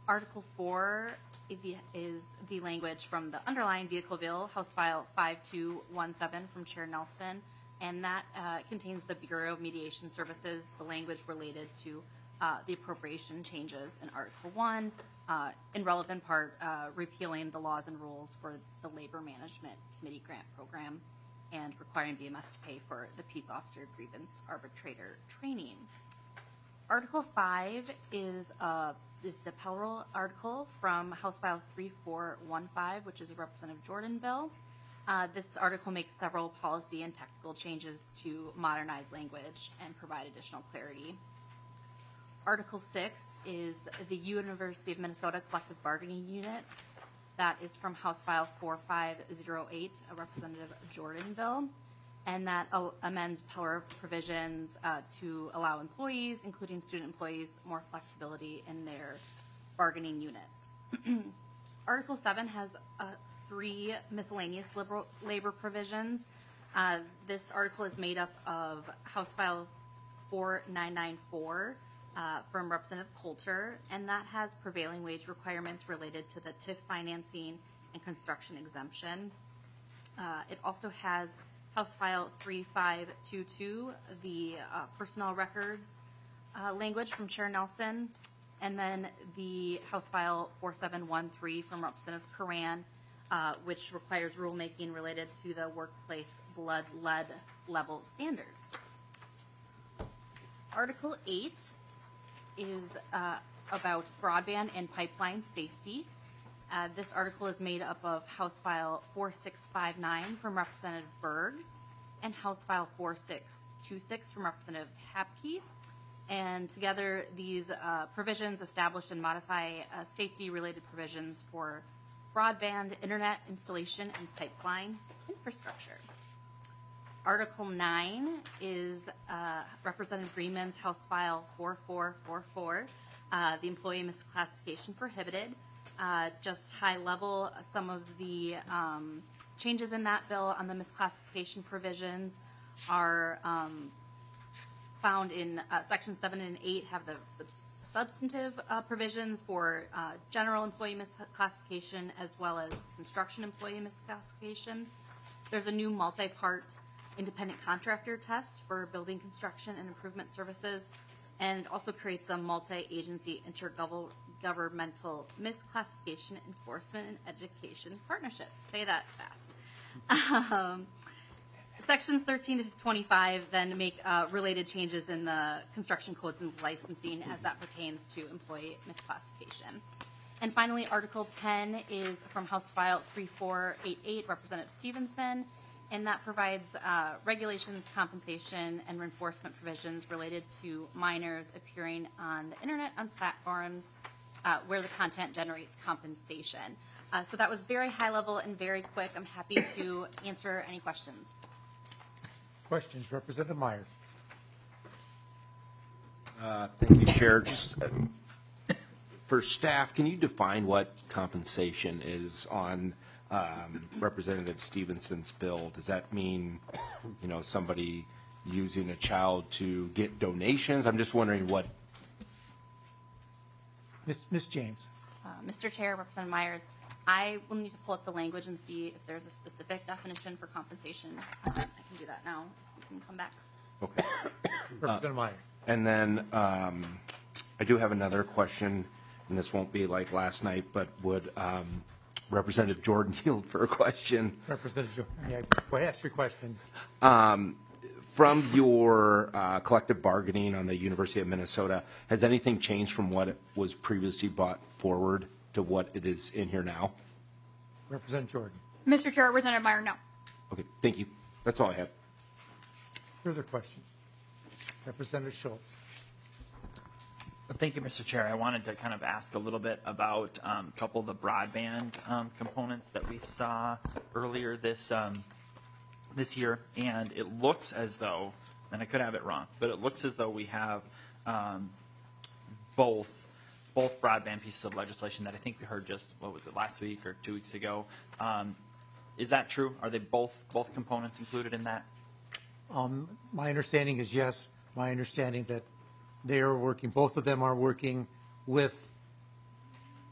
Article four is the- is the language from the underlying vehicle bill, House File five two one seven from Chair Nelson, and that uh, contains the Bureau of Mediation Services, the language related to uh, the appropriation changes in Article one, uh, in relevant part uh, repealing the laws and rules for the Labor Management Committee grant program and requiring B M S to pay for the Peace Officer Grievance Arbitrator training. Article five is uh, is the Pell Roll article from House File three four one five, which is a Representative Jordan bill. Uh, this article makes several policy and technical changes to modernize language and provide additional clarity. Article six is the University of Minnesota Collective Bargaining Unit. That is from House File four five zero eight, a Representative Jordan bill, and that uh, amends power provisions uh, to allow employees, including student employees, more flexibility in their bargaining units. Article seven has uh, three miscellaneous liberal labor provisions. Uh, this article is made up of House File four nine nine four uh, from Representative Coulter, and that has prevailing wage requirements related to the T I F financing and construction exemption. Uh, it also has House File three five two two, the uh, personnel records uh, language from Chair Nelson, and then the House File four seven one three from Representative Curran, uh, which requires rulemaking related to the workplace blood lead level standards. Article eight is uh, about broadband and pipeline safety. Uh, this article is made up of House File four six five nine from Representative Berg and House File four six two six from Representative Hapke. And together, these uh, provisions establish and modify uh, safety-related provisions for broadband, internet installation, and pipeline infrastructure. Article nine is uh, Representative Freeman's House File four four four four, uh, the employee misclassification prohibited. Uh, just high level, some of the um, changes in that bill on the misclassification provisions are um, found in uh, section seven and eight have the subs- substantive uh, provisions for uh, general employee misclassification as well as construction employee misclassification. There's a new multi-part independent contractor test for building construction and improvement services, and it also creates a multi-agency intergovernmental misclassification enforcement and education partnership. Say that fast. Um, sections thirteen to twenty-five then make uh, related changes in the construction codes and licensing as that pertains to employee misclassification. And finally, Article ten is from House File three four eight eight, Representative Stevenson, and that provides uh, regulations, compensation, and enforcement provisions related to minors appearing on the internet on platforms uh, where the content generates compensation. Uh, so that was very high level and very quick. I'm happy to answer any questions. Questions, Representative Myers. Uh, Thank you, Chair. Just uh, for staff, can you define what compensation is on um, Representative Stevenson's bill? Does that mean, you know, somebody using a child to get donations? I'm just wondering what. Miz Miz James. Uh, Mister Chair, Representative Myers, I will need to pull up the language and see if there's a specific definition for compensation. Uh, I can do that now. You can come back. Okay. Representative Myers. And then um, I do have another question, and this won't be like last night, but would um, Representative Jordan yield for a question? Representative Jordan, yeah, go ahead, ask your question. Um, from your uh, collective bargaining on the University of Minnesota, has anything changed from what was previously brought forward to what it is in here now? Representative Jordan. Mister Chair, Representative Meyer, no. Okay, thank you. That's all I have. Further questions? Representative Schultz. Thank you, Mister Chair. I wanted to kind of ask a little bit about um, a couple of the broadband um, components that we saw earlier this um, this year, and it looks as though, and I could have it wrong, but it looks as though we have um, both both broadband pieces of legislation that I think we heard just, what was it, last week or two weeks ago. Um, is that true? Are they both both components included in that? Um, my understanding is yes. My understanding that they are working, both of them are working with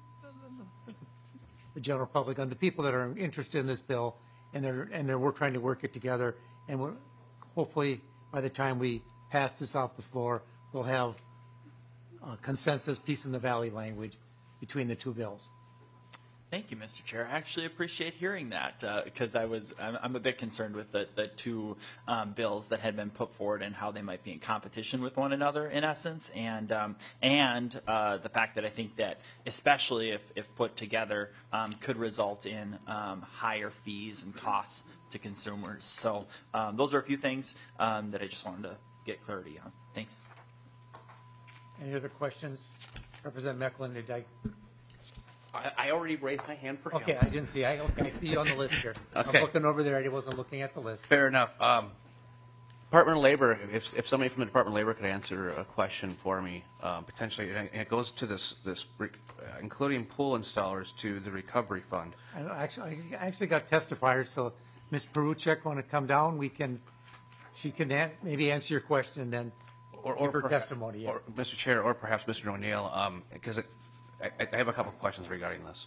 the general public, on the people that are interested in this bill, and they're, and they're, we're trying to work it together. And we're, hopefully, by the time we pass this off the floor, we'll have uh, consensus, peace in the valley language between the two bills. Thank you, Mister Chair. I actually appreciate hearing that because uh, I was I'm, I'm a bit concerned with the, the two um, bills that had been put forward and how they might be in competition with one another in essence, and um, and uh, the fact that I think that especially if, if put together um, could result in um, higher fees and costs to consumers. So um, those are a few things um, that I just wanted to get clarity on. Thanks. Any other questions? Representative Mecklin, did I? I, I already raised my hand for him. Okay, I didn't see. I, okay, I see you on the list here. Okay. I'm looking over there. I wasn't looking at the list. Fair enough. Um, Department of Labor, if, if somebody from the Department of Labor could answer a question for me, um, potentially, and it goes to this, this uh, including pool installers to the recovery fund. I actually, I actually got testifiers, so Miz Peruchek want to come down? We can, she can an, maybe answer your question, then or, give or her perhaps, testimony. Yeah. Or Mister Chair, or perhaps Mister O'Neill, um, because it, I, I have a couple of questions regarding this.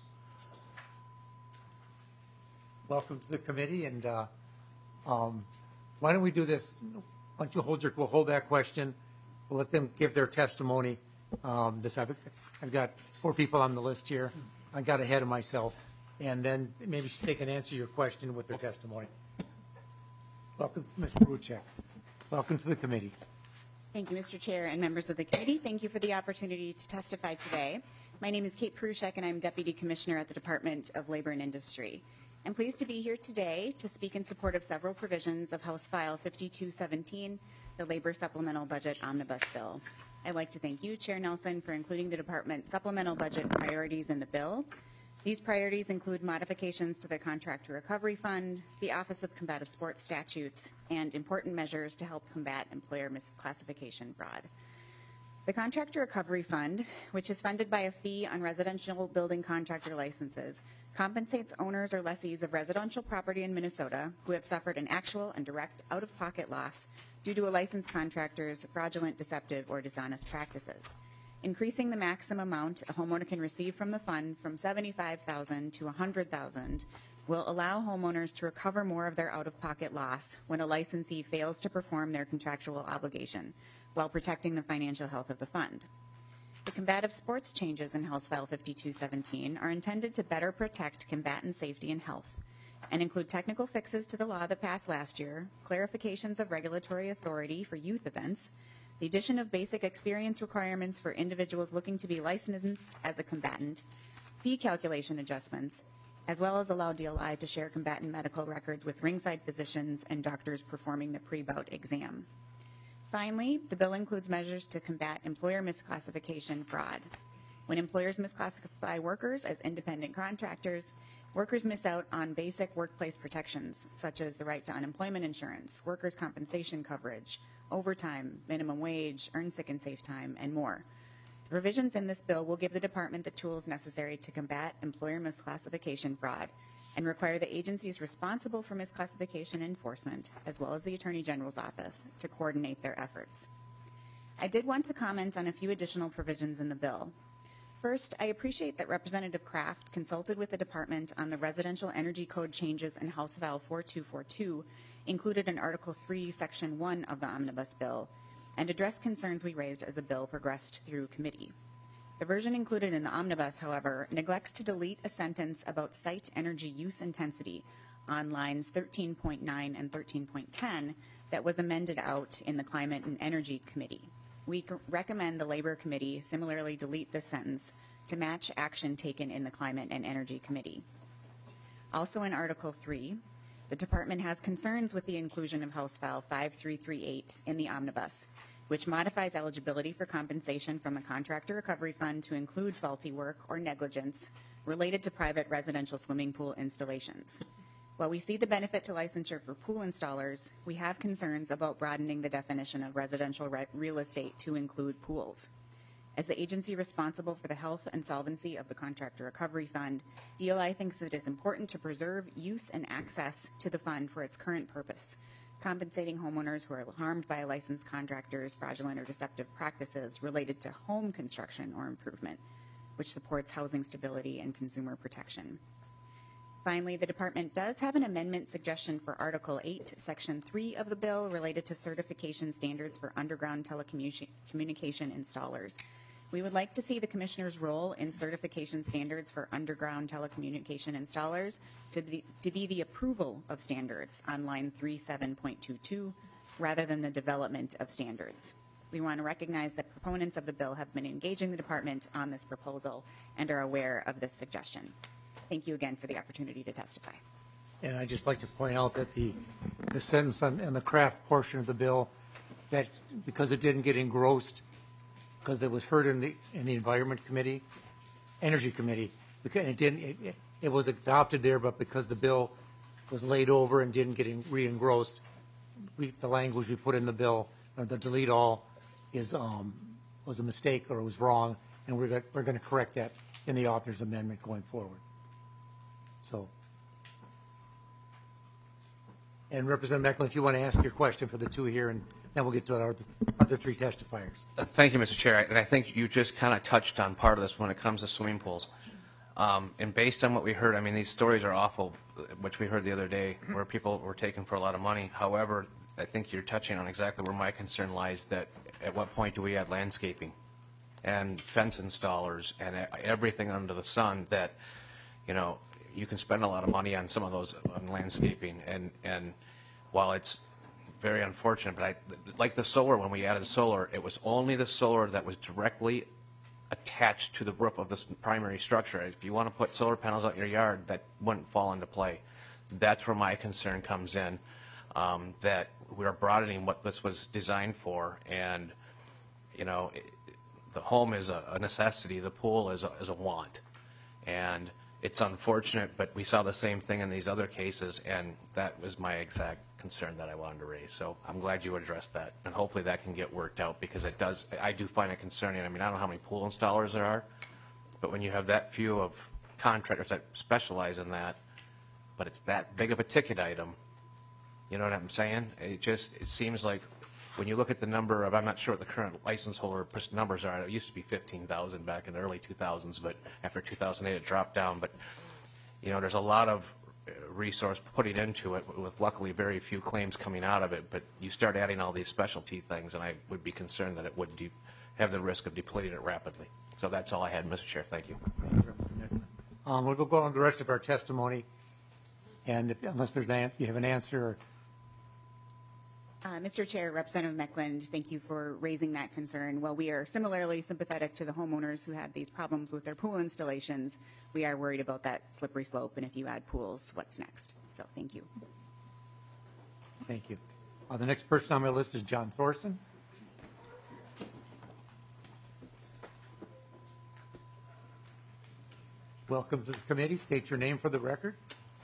Welcome to the committee, and uh, um, why don't we do this? Why don't you hold your? We'll hold that question. We'll let them give their testimony. Um, this I've, I've got four people on the list here. I got ahead of myself, and then maybe they can answer your question with their testimony. Welcome, Miz Peruchek. Welcome to the committee. Thank you, Mister Chair and members of the committee. Thank you for the opportunity to testify today. My name is Kate Peruchek, and I'm Deputy Commissioner at the Department of Labor and Industry. I'm pleased to be here today to speak in support of several provisions of House File fifty-two seventeen, the Labor Supplemental Budget Omnibus Bill. I'd like to thank you, Chair Nelson, for including the Department's supplemental budget priorities in the bill. These priorities include modifications to the Contractor Recovery Fund, the Office of Combative Sports Statutes, and important measures to help combat employer misclassification fraud. The Contractor Recovery Fund, which is funded by a fee on residential building contractor licenses, compensates owners or lessees of residential property in Minnesota who have suffered an actual and direct out-of-pocket loss due to a licensed contractor's fraudulent, deceptive, or dishonest practices. Increasing the maximum amount a homeowner can receive from the fund from seventy-five thousand dollars to one hundred thousand dollars will allow homeowners to recover more of their out-of-pocket loss when a licensee fails to perform their contractual obligation, while protecting the financial health of the fund. The combative sports changes in House File fifty-two seventeen are intended to better protect combatant safety and health, and include technical fixes to the law that passed last year, clarifications of regulatory authority for youth events, the addition of basic experience requirements for individuals looking to be licensed as a combatant, fee calculation adjustments, as well as allow D L I to share combatant medical records with ringside physicians and doctors performing the pre-bout exam. Finally, the bill includes measures to combat employer misclassification fraud. When employers misclassify workers as independent contractors, workers miss out on basic workplace protections, such as the right to unemployment insurance, workers' compensation coverage, overtime, minimum wage, earned sick and safe time, and more. The provisions in this bill will give the department the tools necessary to combat employer misclassification fraud and require the agencies responsible for misclassification enforcement, as well as the Attorney General's office, to coordinate their efforts. I did want to comment on a few additional provisions in the bill. First, I appreciate that Representative Kraft consulted with the department on the residential energy code changes in House File forty-two forty-two, included in Article three, Section one of the Omnibus Bill, and addressed concerns we raised as the bill progressed through committee. The version included in the omnibus, however, neglects to delete a sentence about site energy use intensity on lines thirteen point nine and thirteen point ten that was amended out in the Climate and Energy Committee. We recommend the Labor Committee similarly delete this sentence to match action taken in the Climate and Energy Committee. Also in Article three, the department has concerns with the inclusion of House File five three three eight in the omnibus, which modifies eligibility for compensation from the Contractor Recovery Fund to include faulty work or negligence related to private residential swimming pool installations. While we see the benefit to licensure for pool installers, we have concerns about broadening the definition of residential re- real estate to include pools. As the agency responsible for the health and solvency of the Contractor Recovery Fund, D L I thinks it is important to preserve use and access to the fund for its current purpose, compensating homeowners who are harmed by a licensed contractor's fraudulent or deceptive practices related to home construction or improvement. which supports housing stability and consumer protection. Finally, the department does have an amendment suggestion for Article eight, Section three of the bill related to certification standards for underground telecommunication installers. We would like to see the Commissioner's role in certification standards for underground telecommunication installers to be, to be the approval of standards on line three seven point two two rather than the development of standards. We want to recognize that proponents of the bill have been engaging the department on this proposal and are aware of this suggestion. Thank you again for the opportunity to testify. And I'd just like to point out that the, the sentence on, in the craft portion of the bill, that because it didn't get engrossed, because it was heard in the, in the Environment Committee, Energy Committee, because it didn't, it, it, it was adopted there, but because the bill was laid over and didn't get re-engrossed, we, the language we put in the bill, or the delete all, is um, was a mistake or it was wrong, and we're, we're going to correct that in the author's amendment going forward. So, and Representative Mecklen, if you want to ask your question for the two here, and then we'll get to our other three testifiers. Thank you, Mister Chair. And I think you just kind of touched on part of this when it comes to swimming pools. Um, and based on what we heard, I mean, these stories are awful, which we heard the other day, where people were taken for a lot of money. However, I think you're touching on exactly where my concern lies, that at what point do we add landscaping and fence installers and everything under the sun that, you know, you can spend a lot of money on some of those on landscaping, and and while it's very unfortunate, but I like the solar. When we added solar, it was only the solar that was directly attached to the roof of this primary structure. If you want to put solar panels out in your yard, that wouldn't fall into play. That's where my concern comes in, um, that we're broadening what this was designed for, and you know, it, the home is a, a necessity, the pool is a, is a want, and it's unfortunate, but we saw the same thing in these other cases, and that was my exact concern that I wanted to raise. So I'm glad you addressed that, and hopefully that can get worked out, because it does, I do find it concerning. I mean, I don't know how many pool installers there are, but when you have that few of contractors that specialize in that, but it's that big of a ticket item, you know what I'm saying? It just, it seems like when you look at the number of, I'm not sure what the current license holder numbers are. It used to be fifteen thousand back in the early two thousands, but after two thousand eight it dropped down. But, you know, there's a lot of resource putting into it, with luckily very few claims coming out of it. But you start adding all these specialty things, and I would be concerned that it would de- have the risk of depleting it rapidly. So that's all I had, Mister Chair. Thank you. Um, we'll go on the rest of our testimony, and if, unless there's an, you have an answer. Uh, Mister Chair, Representative Mecklen, thank you for raising that concern. While we are similarly sympathetic to the homeowners who have these problems with their pool installations, we are worried about that slippery slope, and if you add pools, what's next? So thank you. Thank you. Uh, the next person on my list is John Thorson. Welcome to the committee. State your name for the record.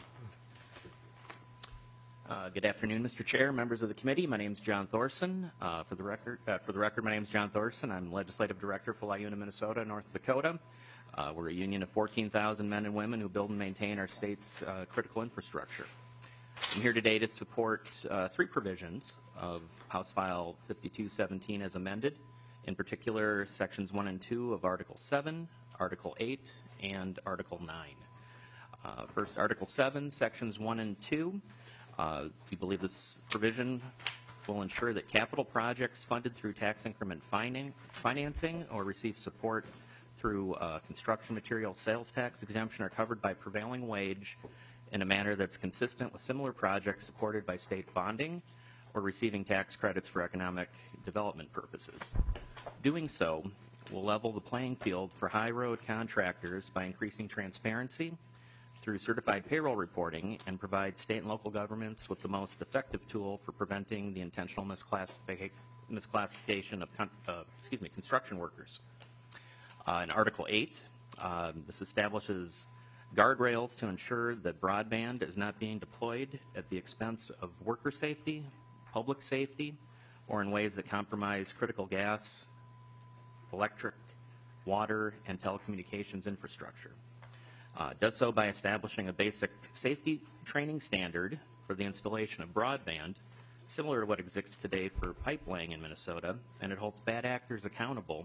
Uh, good afternoon, Mister Chair, members of the committee. My name is John Thorson. Uh, for the record, uh, for the record, my name is John Thorson. I'm legislative director for LiUNA, Minnesota, North Dakota. Uh, we're a union of fourteen thousand men and women who build and maintain our state's uh, critical infrastructure. I'm here today to support uh, three provisions of House File fifty-two seventeen as amended. In particular, sections one and two of Article seven, Article eight, and Article nine. Uh, first, Article seven, sections one and two. Uh, we believe this provision will ensure that capital projects funded through tax increment finan- financing or receive support through uh, construction material sales tax exemption are covered by prevailing wage in a manner that's consistent with similar projects supported by state bonding or receiving tax credits for economic development purposes. Doing so will level the playing field for high road contractors by increasing transparency through certified payroll reporting, and provide state and local governments with the most effective tool for preventing the intentional misclassific- misclassification of con- uh, excuse me, construction workers. Uh, in Article eight, um, this establishes guardrails to ensure that broadband is not being deployed at the expense of worker safety, public safety, or in ways that compromise critical gas, electric, water, and telecommunications infrastructure. Uh, does so by establishing a basic safety training standard for the installation of broadband, similar to what exists today for pipe laying in Minnesota, and it holds bad actors accountable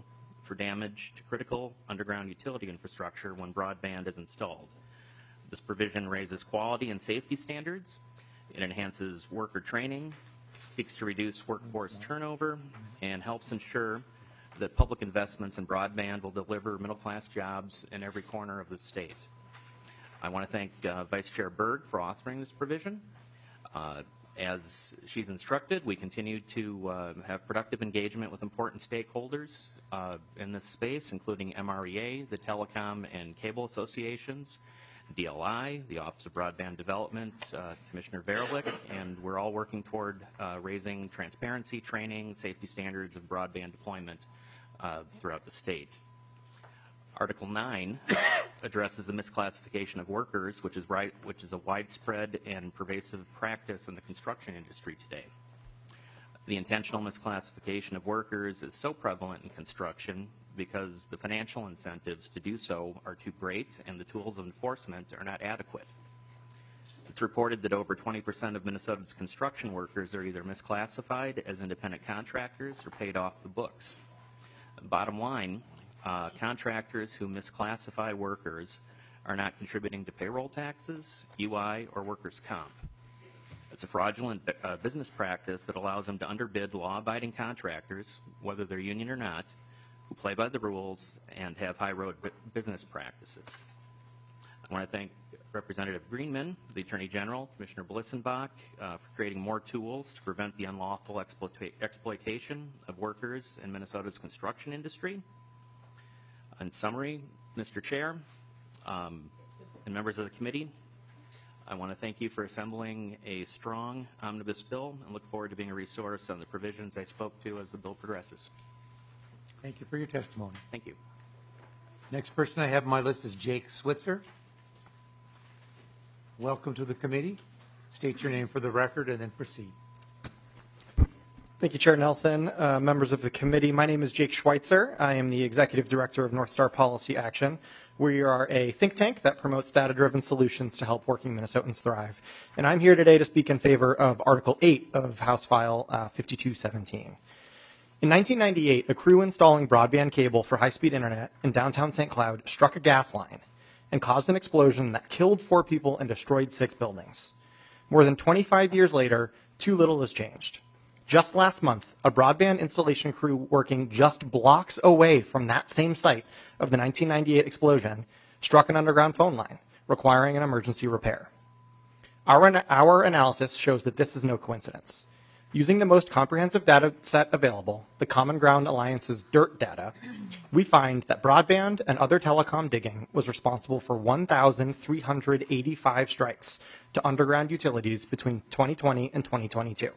for damage to critical underground utility infrastructure when broadband is installed. This provision raises quality and safety standards. It enhances worker training, seeks to reduce workforce turnover, and helps ensure that public investments in broadband will deliver middle-class jobs in every corner of the state. I want to thank uh, Vice Chair Berg for authoring this provision. Uh, as she's instructed, we continue to uh, have productive engagement with important stakeholders uh, in this space, including M R E A, the Telecom and Cable Associations, D L I, the Office of Broadband Development, uh, Commissioner Verlick, and we're all working toward uh, raising transparency, training, safety standards of broadband deployment uh, throughout the state. Article nine addresses the misclassification of workers, which is right, which is a widespread and pervasive practice in the construction industry today. The intentional misclassification of workers is so prevalent in construction because the financial incentives to do so are too great and the tools of enforcement are not adequate. It's reported that over twenty percent of Minnesota's construction workers are either misclassified as independent contractors or paid off the books. Bottom line, uh, contractors who misclassify workers are not contributing to payroll taxes, U I, or workers' comp. It's a fraudulent uh, business practice that allows them to underbid law-abiding contractors, whether they're union or not, who play by the rules and have high-road business practices. I want to thank Representative Greenman, the Attorney General, Commissioner Blissenbach, uh, for creating more tools to prevent the unlawful exploita exploitation of workers in Minnesota's construction industry. In summary, Mister Chair um, and members of the committee, I want to thank you for assembling a strong omnibus bill and look forward to being a resource on the provisions I spoke to as the bill progresses. Thank you for your testimony. Thank you. Next person I have on my list is Jake Switzer. Welcome to the committee. State your name for the record and then proceed. Thank you, Chair Nelson. Uh, members of the committee, my name is Jake Schweitzer. I am the Executive Director of North Star Policy Action. We are a think tank that promotes data-driven solutions to help working Minnesotans thrive. And I'm here today to speak in favor of Article eight of House File uh, fifty-two seventeen. In nineteen ninety-eight, a crew installing broadband cable for high-speed internet in downtown Saint Cloud struck a gas line and caused an explosion that killed four people and destroyed six buildings. More than twenty-five years later, too little has changed. Just last month, a broadband installation crew working just blocks away from that same site of the nineteen ninety-eight explosion struck an underground phone line, requiring an emergency repair. Our, our analysis shows that this is no coincidence. Using the most comprehensive data set available, the Common Ground Alliance's DIRT data, we find that broadband and other telecom digging was responsible for one thousand three hundred eighty-five strikes to underground utilities between twenty twenty and twenty twenty-two.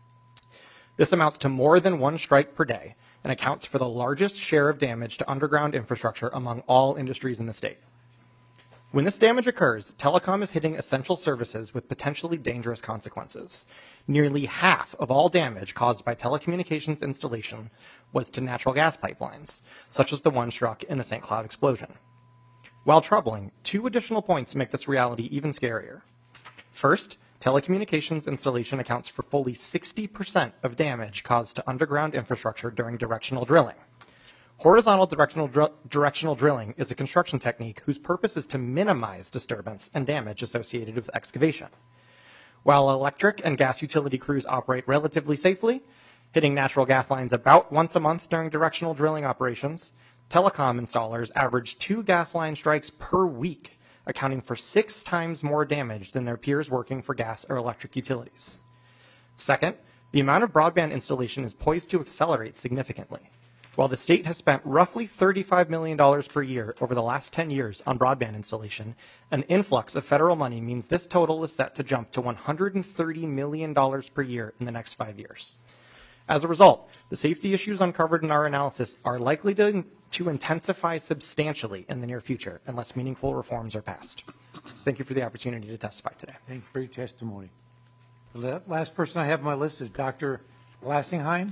This amounts to more than one strike per day and accounts for the largest share of damage to underground infrastructure among all industries in the state. When this damage occurs, telecom is hitting essential services with potentially dangerous consequences. Nearly half of all damage caused by telecommunications installation was to natural gas pipelines, such as the one struck in the Saint Cloud explosion. While troubling, two additional points make this reality even scarier. First, telecommunications installation accounts for fully sixty percent of damage caused to underground infrastructure during directional drilling. Horizontal directional, dr directional drilling is a construction technique whose purpose is to minimize disturbance and damage associated with excavation. While electric and gas utility crews operate relatively safely, hitting natural gas lines about once a month during directional drilling operations, telecom installers average two gas line strikes per week, accounting for six times more damage than their peers working for gas or electric utilities. Second, the amount of broadband installation is poised to accelerate significantly. While the state has spent roughly thirty-five million dollars per year over the last ten years on broadband installation, an influx of federal money means this total is set to jump to one hundred thirty million dollars per year in the next five years. As a result, the safety issues uncovered in our analysis are likely to, to intensify substantially in the near future unless meaningful reforms are passed. Thank you for the opportunity to testify today. Thank you for your testimony. The last person I have on my list is Doctor Lassingheim.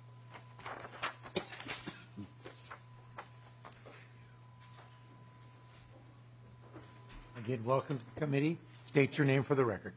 Again, welcome to the committee. State your name for the record.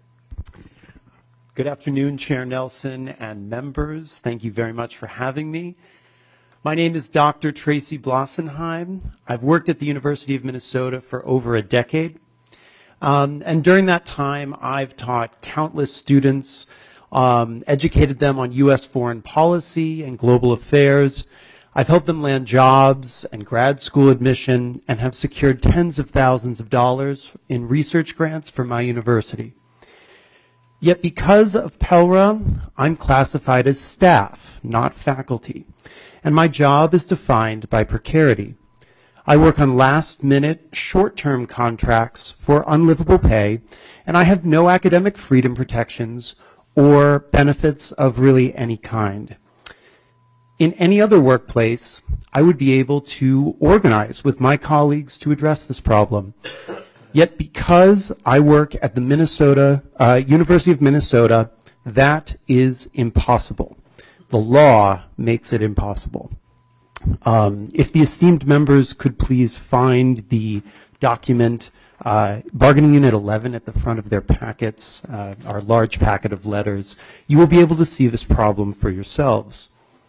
Good afternoon, Chair Nelson and members. Thank you very much for having me. My name is Doctor Tracy Blossenheim. I've worked at the University of Minnesota for over a decade. Um, and during that time, I've taught countless students, um, educated them on U S foreign policy and global affairs. I've helped them land jobs and grad school admission and have secured tens of thousands of dollars in research grants for my university. Yet because of Pell R A, I'm classified as staff, not faculty, and my job is defined by precarity. I work on last-minute, short-term contracts for unlivable pay, and I have no academic freedom protections or benefits of really any kind. In any other workplace, I would be able to organize with my colleagues to address this problem. Yet because I work at the Minnesota, uh, University of Minnesota, that is impossible. The law makes it impossible. Um, if the esteemed members could please find the document, uh, Bargaining Unit eleven at the front of their packets, uh, our large packet of letters, you will be able to see this problem for yourselves.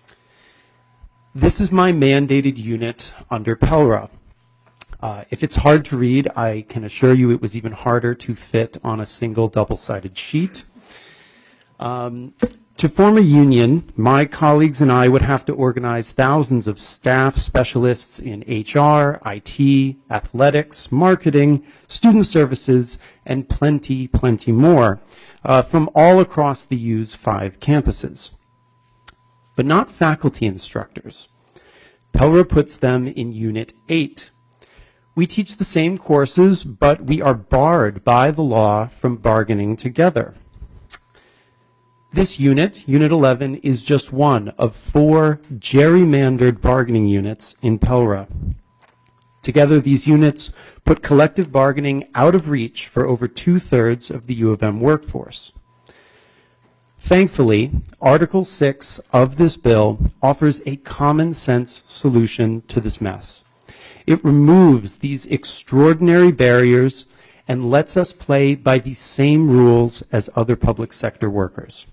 This is my mandated unit under Pell R A. Uh, if it's hard to read, I can assure you it was even harder to fit on a single double-sided sheet. Um, to form a union, my colleagues and I would have to organize thousands of staff specialists in H R, I T, athletics, marketing, student services, and plenty, plenty more uh, from all across the U's five campuses. But not faculty instructors. Pell R A puts them in Unit eight. We teach the same courses, but we are barred by the law from bargaining together. This unit, Unit eleven, is just one of four gerrymandered bargaining units in Pell R A. Together, these units put collective bargaining out of reach for over two-thirds of the U of M workforce. Thankfully, Article six of this bill offers a common-sense solution to this mess. It removes these extraordinary barriers and lets us play by the same rules as other public sector workers.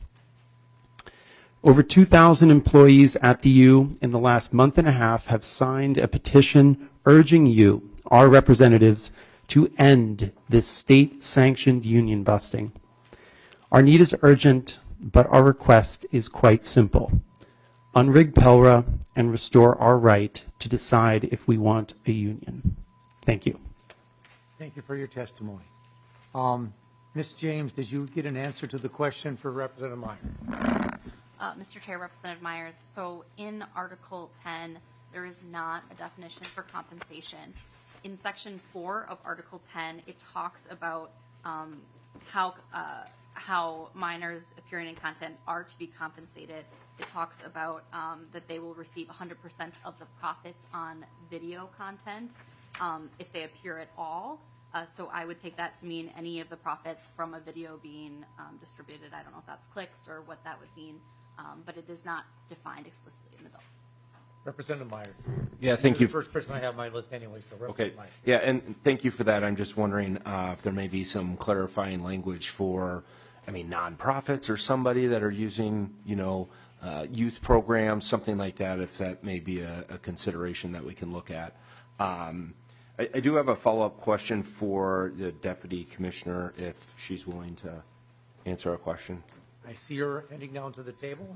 Over two thousand employees at the U in the last month and a half have signed a petition urging you, our representatives, to end this state-sanctioned union busting. Our need is urgent, but our request is quite simple. Unrig Pell R A and restore our right to decide if we want a union. Thank you. Thank you for your testimony. Um, Miz James, did you get an answer to the question for Representative Myers? Uh, Mister Chair, Representative Myers, so in Article ten, there is not a definition for compensation. In Section four of Article ten, it talks about um, how uh, how minors appearing in content are to be compensated. It talks about um, that they will receive one hundred percent of the profits on video content um, if they appear at all. Uh, so I would take that to mean any of the profits from a video being um, distributed. I don't know if that's clicks or what that would mean, um, but it is not defined explicitly in the bill. Representative Myers. Yeah, thank You're you. the first person I have on my list anyway, so Okay. Representative Myers. Yeah, and thank you for that. I'm just wondering uh, if there may be some clarifying language for, I mean, nonprofits or somebody that are using, you know, uh, youth programs, something like that, if that may be a, a consideration that we can look at. Um, I, I do have a follow-up question for the Deputy Commissioner, if she's willing to answer a question. I see her heading down to the table.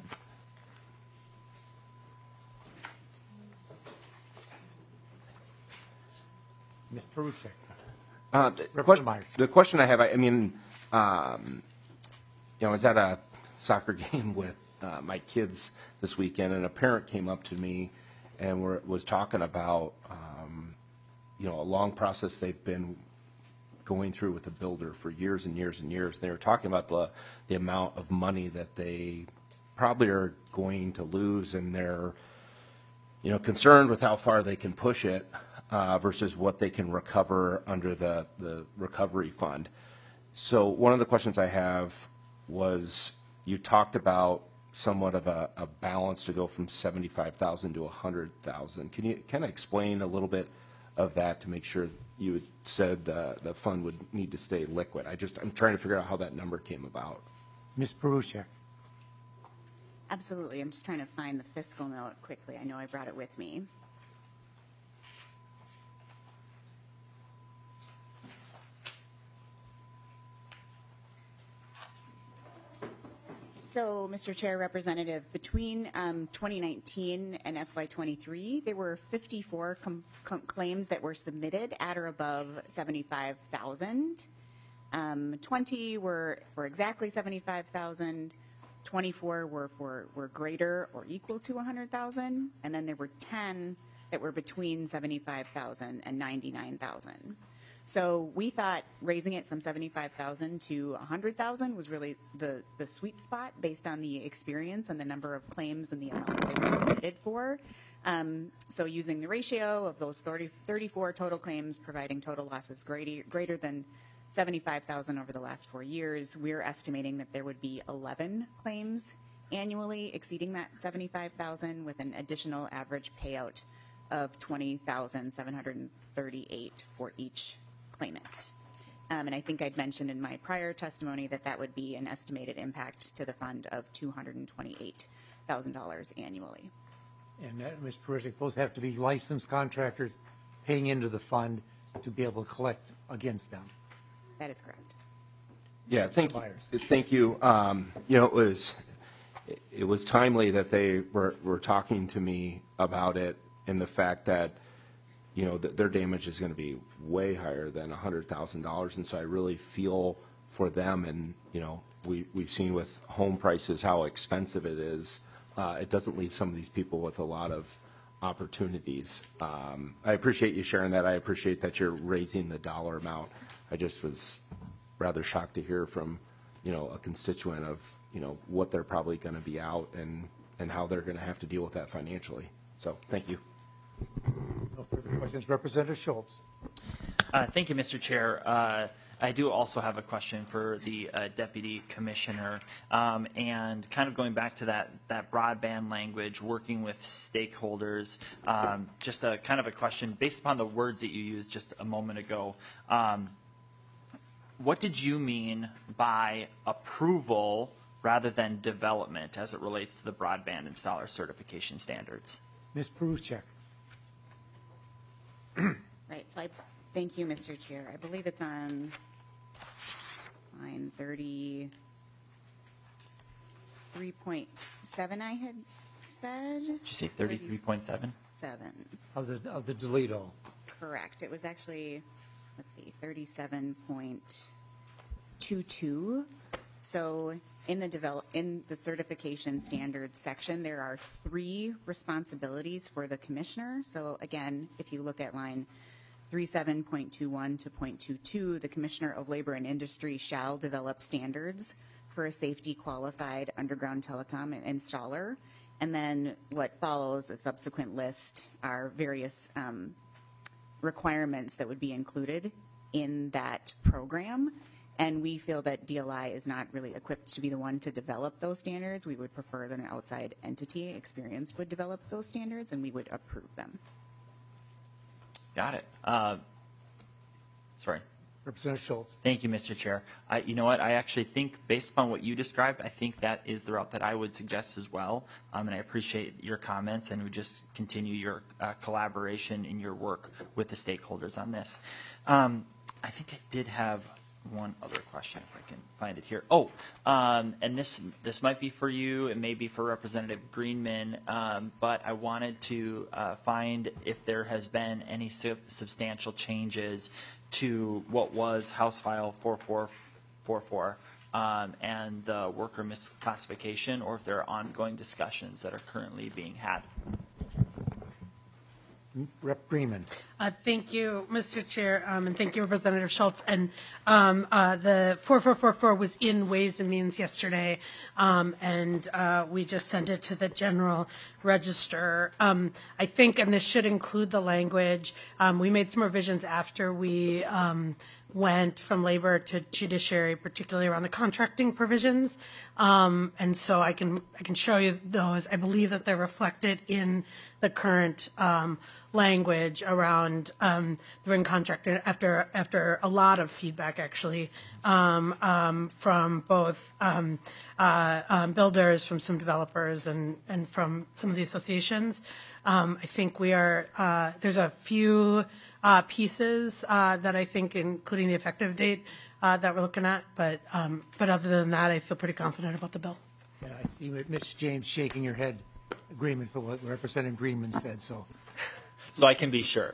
Miz Perushek. Uh, the, question, the question I have, I, I mean, um, you know, I was at a soccer game with uh, my kids this weekend, and a parent came up to me and were, was talking about, um, you know, a long process they've been going through with a builder for years and years and years. They were talking about the the amount of money that they probably are going to lose, and they're, you know, concerned with how far they can push it. Uh, versus what they can recover under the, the recovery fund. So one of the questions I have was, you talked about somewhat of a, a balance to go from seventy-five thousand to one hundred thousand. Can you kind of explain a little bit of that to make sure you had said uh, the fund would need to stay liquid? I just, I'm trying to figure out how that number came about. Miz Perushek. Absolutely. I'm just trying to find the fiscal note quickly. I know I brought it with me. So, Mister Chair, Representative, between um, twenty nineteen and F Y twenty-three, there were fifty-four com- com- claims that were submitted at or above seventy-five thousand. Um, twenty were for exactly seventy-five thousand. twenty-four were for were greater or equal to one hundred thousand, and then there were ten that were between seventy-five thousand and ninety-nine thousand. So we thought raising it from seventy-five thousand to one hundred thousand was really the, the sweet spot based on the experience and the number of claims and the amounts they were submitted for. Um, so using the ratio of those thirty, thirty-four total claims providing total losses greater, greater than seventy-five thousand over the last four years, we're estimating that there would be eleven claims annually exceeding that seventy-five thousand with an additional average payout of twenty thousand seven hundred thirty-eight for each claimant. Um, and I think I'd mentioned in my prior testimony that that would be an estimated impact to the fund of two hundred twenty-eight thousand dollars annually. And that, Miz Parrish, those have to be licensed contractors paying into the fund to be able to collect against them. That is correct. Yeah, thank you. Thank you. Um, you know, it was it, it was timely that they were, were talking to me about it and the fact that, you know, that their damage is going to be way higher than one hundred thousand dollars. And so I really feel for them. And, you know, we, we've seen with home prices how expensive it is. Uh, it doesn't leave some of these people with a lot of opportunities. Um, I appreciate you sharing that. I appreciate that you're raising the dollar amount. I just was rather shocked to hear from, you know, a constituent of, you know, what they're probably going to be out and, and how they're going to have to deal with that financially. So thank you. No further questions. Representative Schultz. Uh, thank you, Mister Chair. Uh, I do also have a question for the uh, Deputy Commissioner, um, and kind of going back to that, that broadband language, working with stakeholders, um, just a kind of a question based upon the words that you used just a moment ago. Um, what did you mean by approval rather than development as it relates to the broadband installer certification standards? Miz Paruchek. Right. So I thank you, Mister Chair. I believe it's on line thirty-three point seven. I had said. Did you say thirty-three point seven? Seven. Of the of the delete all. Correct. It was actually, let's see, thirty-seven point two two. So in the develop in the certification standards section, there are three responsibilities for the commissioner. So again, if you look at line thirty-seven point two one to point two two, the Commissioner of Labor and Industry shall develop standards for a safety qualified underground telecom installer. And then what follows, the subsequent list, are various um, requirements that would be included in that program. And we feel that D L I is not really equipped to be the one to develop those standards. We would prefer that an outside entity, experienced, would develop those standards, and we would approve them. Got it. Uh, sorry. Representative Schultz. Thank you, Mister Chair. I, you know what? I actually think, based upon what you described, I think that is the route that I would suggest as well. Um, and I appreciate your comments, and we just continue your uh, collaboration in your work with the stakeholders on this. Um, I think I did have one other question, if I can find it here. Oh, um, and this this might be for you, it may be for Representative Greenman, um, but I wanted to uh, find if there has been any sub substantial changes to what was House File four four four four um, and the worker misclassification, or if there are ongoing discussions that are currently being had. Rep Greenman. Uh, thank you, Mister Chair, um, and thank you, Representative Schultz. And um, uh, the four four four four was in Ways and Means yesterday, um, and uh, we just sent it to the General Register. Um, I think, and this should include the language, um, we made some revisions after we um, went from labor to judiciary, particularly around the contracting provisions. Um, and so I can I can show you those. I believe that they're reflected in the current um, language around um, the written contract after after a lot of feedback, actually, um, um, from both um, uh, um, builders, from some developers, and, and from some of the associations. Um, I think we are, uh, there's a few uh, pieces uh, that I think, including the effective date, uh, that we're looking at, but um, but other than that, I feel pretty confident about the bill. Yeah, I see Miz James shaking your head, agreement for what Representative Greenman said, so. So I can be sure.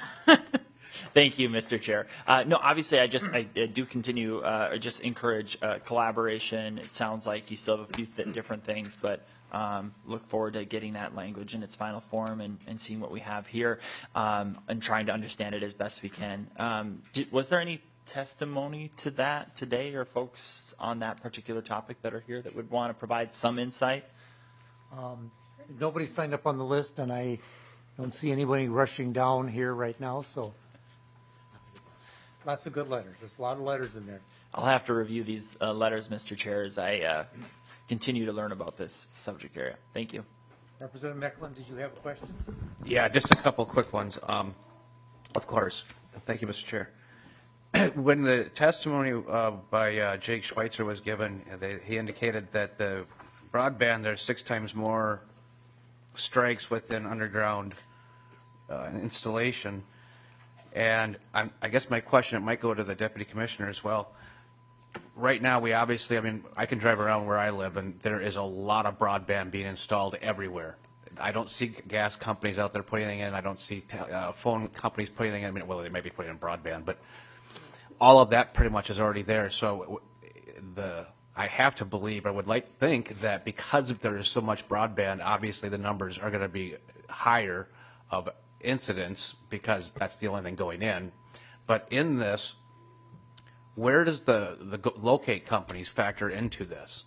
Thank you, Mister Chair. Uh, no, obviously, I just I, I do continue, uh, just encourage uh, collaboration. It sounds like you still have a few th- different things, but um, look forward to getting that language in its final form and, and seeing what we have here um, and trying to understand it as best we can. Um, did, was there any testimony to that today, or folks on that particular topic that are here that would want to provide some insight? Um, nobody signed up on the list, and I don't see anybody rushing down here right now, so lots of good letters. There's a lot of letters in there. I'll have to review these uh, letters, Mister Chair, as I uh, continue to learn about this subject area. Thank you. Representative Mecklen, did you have a question? Yeah, just a couple quick ones. Um, of course. Thank you, Mister Chair. When the testimony uh, by uh, Jake Schweitzer was given, they, he indicated that the broadband, there's six times more strikes within underground uh, installation. And I'm, I guess my question, it might go to the Deputy Commissioner as well. Right now, we obviously, I mean, I can drive around where I live, and there is a lot of broadband being installed everywhere. I don't see gas companies out there putting anything in. I don't see uh, phone companies putting anything in. I mean, well, they may be putting in broadband, but all of that pretty much is already there. So the I have to believe, I would like to think that because there is so much broadband, obviously the numbers are going to be higher of incidents because that's the only thing going in. But in this, where does the, the locate companies factor into this?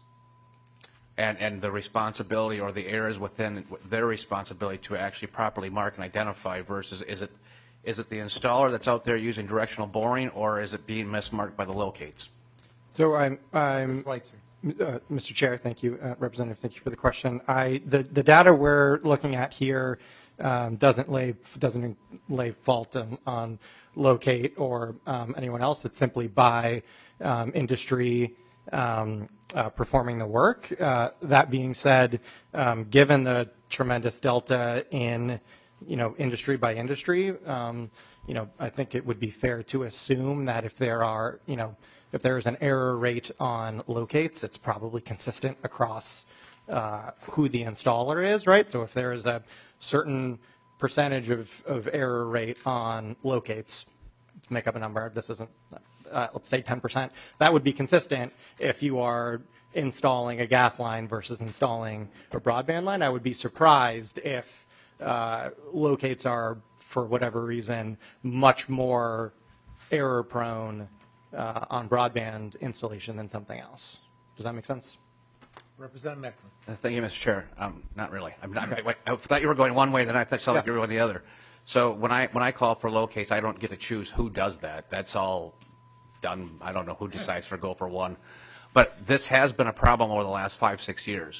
And, and the responsibility or the errors within their responsibility to actually properly mark and identify versus is it is it the installer that's out there using directional boring, or is it being mismarked by the locates? So I'm, I'm uh, Mister Chair, thank you, uh, Representative, thank you for the question. I the, the data we're looking at here um, doesn't lay doesn't lay fault on, on locate or um, anyone else. It's simply by um, industry um, uh, performing the work. Uh, that being said, um, given the tremendous delta in you know, industry by industry, um, you know, I think it would be fair to assume that if there are, you know, if there is an error rate on locates, it's probably consistent across uh, who the installer is, right? So if there is a certain percentage of, of error rate on locates, to make up a number, this isn't, uh, let's say ten percent, that would be consistent if you are installing a gas line versus installing a broadband line. I would be surprised if Uh, locates are, for whatever reason, much more error prone uh, on broadband installation than something else. Does that make sense? Representative Mecklen. Uh, thank you, Mister Chair. Um, not really. I'm not, I, I thought you were going one way, then I thought yeah. like you were going the other. So when I when I call for locates, I don't get to choose who does that. That's all done. I don't know who decides for go for one. But this has been a problem over the last five, six years.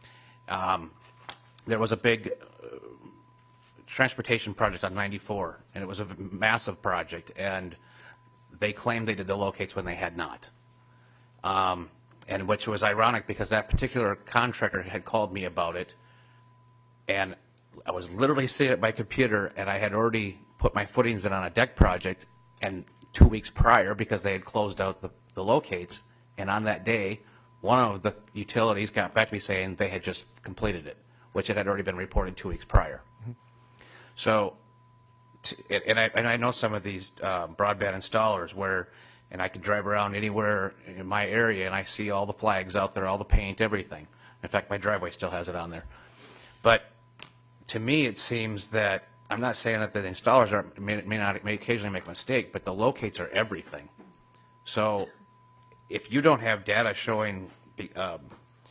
Um, there was a big transportation project on ninety-four, and it was a massive project, and they claimed they did the locates when they had not. Um, and which was ironic because that particular contractor had called me about it, and I was literally sitting at my computer, and I had already put my footings in on a deck project, and two weeks prior, because they had closed out the, the locates, and on that day, one of the utilities got back to me saying they had just completed it, which it had already been reported two weeks prior. So, and I, and I know some of these uh, broadband installers where, and I can drive around anywhere in my area and I see all the flags out there, all the paint, everything. In fact, my driveway still has it on there. But to me, it seems that, I'm not saying that the installers are, may, may not, may occasionally make a mistake, but the locates are everything. So if you don't have data showing the, um,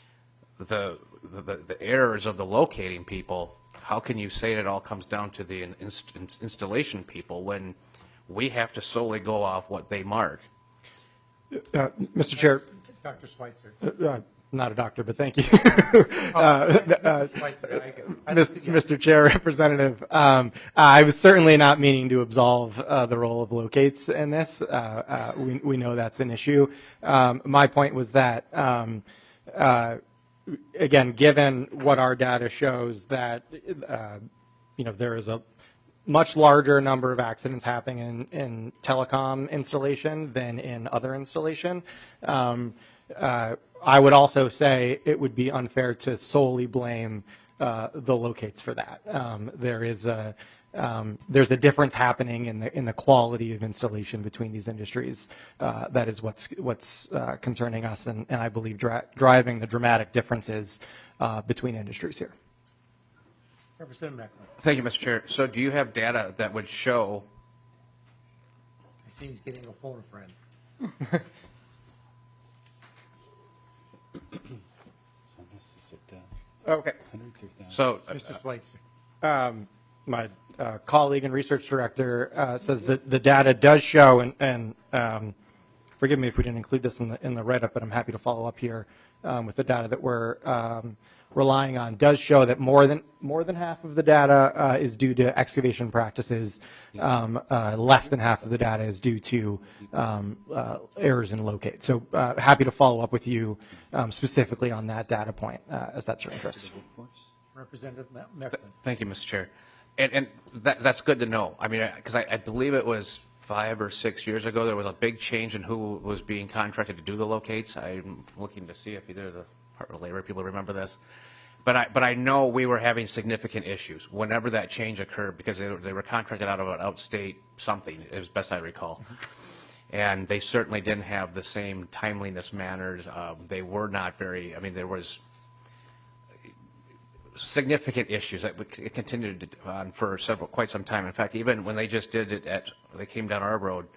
the, the, the errors of the locating people, how can you say it all comes down to the inst installation people when we have to solely go off what they mark? Uh, Mister Chair. Doctor Schweitzer. Uh, not a doctor, but thank you. uh, uh, Mister Chair, Representative, um, I was certainly not meaning to absolve uh, the role of locates in this. Uh, uh, we, we know that's an issue. Um, my point was that, um, uh, again, given what our data shows, that uh, you know there is a much larger number of accidents happening in, in telecom installation than in other installation. Um, uh, I would also say it would be unfair to solely blame uh, the locates for that. Um, there is a um, there's a difference happening in the in the quality of installation between these industries. Uh, that is what's what's uh, concerning us, and, and I believe dri driving the dramatic differences uh, between industries here. Representative Meckler. Thank you, Mister Chair. So do you have data that would show? I see he's getting a phone a friend. Okay. So, uh, Mister Schweitzer. Um, my uh, colleague and research director uh, says that the data does show, and, and um, forgive me if we didn't include this in the in the write-up, but I'm happy to follow up here um, with the data that we're um, relying on. Does show that more than more than half of the data uh, is due to excavation practices. Um, uh, less than half of the data is due to um, uh, errors in locate. So uh, happy to follow up with you um, specifically on that data point, uh, as that's your interest. Representative Meckler. Thank you, Mister Chair. And, and that, that's good to know. I mean, because I, I believe it was five or six years ago, there was a big change in who was being contracted to do the locates. I'm looking to see if either of the Department of Labor people remember this. But I, but I know we were having significant issues whenever that change occurred because they were, they were contracted out of an outstate something, as best I recall. Mm-hmm. And they certainly didn't have the same timeliness manners. Um, they were not very, I mean, there was significant issues that it continued on for several, quite some time. In fact, even when they just did it at, they came down our road,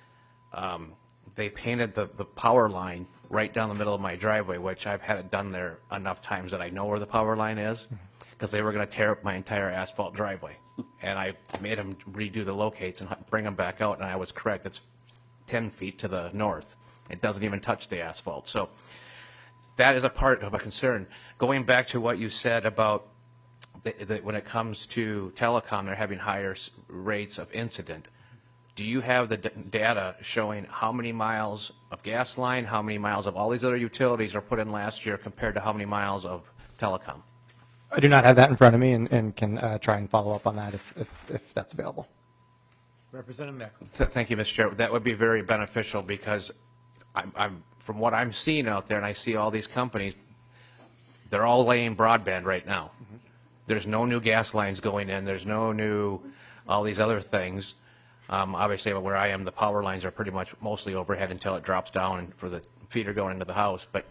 um, they painted the, the power line right down the middle of my driveway, which I've had it done there enough times that I know where the power line is, because they were going to tear up my entire asphalt driveway. And I made them redo the locates and bring them back out, and I was correct. It's ten feet to the north. It doesn't even touch the asphalt. So that is a part of a concern. Going back to what you said about the, the, when it comes to telecom, they're having higher rates of incident. Do you have the d data showing how many miles of gas line, how many miles of all these other utilities are put in last year compared to how many miles of telecom? I do not have that in front of me, and, and can uh, try and follow up on that if, if, if that's available. Representative Meckler. Th thank you, Mister Chair. That would be very beneficial because I'm, I'm, from what I'm seeing out there, and I see all these companies, they're all laying broadband right now. Mm-hmm. There's no new gas lines going in. There's no new, all these other things. Um, obviously, where I am, the power lines are pretty much mostly overhead until it drops down for the feeder going into the house. But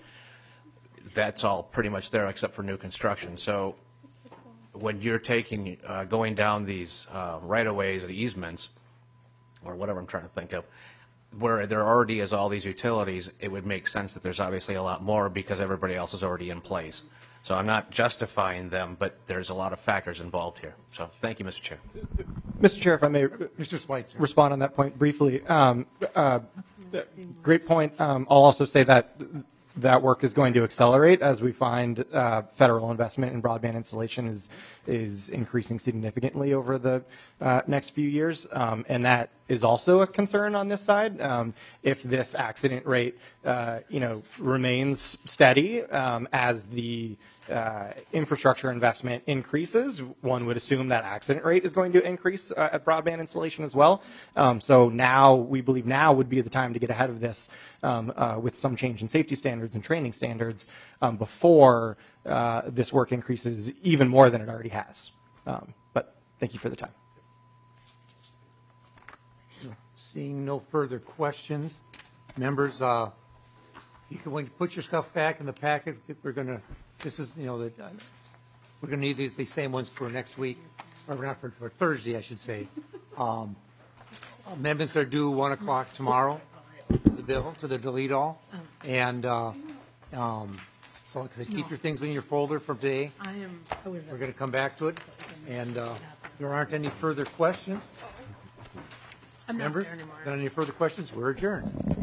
that's all pretty much there except for new construction. So when you're taking, uh, going down these uh, right-of-ways or easements, or whatever I'm trying to think of, where there already is all these utilities, it would make sense that there's obviously a lot more because everybody else is already in place. So I'm not justifying them, but there's a lot of factors involved here. So thank you, Mister Chair. Mister Chair, if I may Mister Schweitzer. respond on that point briefly. Um, uh, great point. Um, I'll also say that that work is going to accelerate as we find uh, federal investment in broadband installation is is increasing significantly over the uh, next few years, um, and that is also a concern on this side. Um, if this accident rate, uh, you know, remains steady um, as the uh, infrastructure investment increases, one would assume that accident rate is going to increase uh, at broadband installation as well. Um, so now we believe now would be the time to get ahead of this um, uh, with some change in safety standards and training standards um, before uh, this work increases even more than it already has. Um, but thank you for the time. Seeing no further questions, members, uh, you can when you put your stuff back in the packet. We're gonna. This is you know that uh, we're gonna need these the same ones for next week, or not for, for Thursday, I should say. Um, amendments are due one o'clock tomorrow. The bill to the delete all, and uh, um, so like I said, keep your things in your folder from today. I am. We're going to come back to it, and uh, there aren't any further questions. I'm not Members, there anymore. not any further questions? We're adjourned.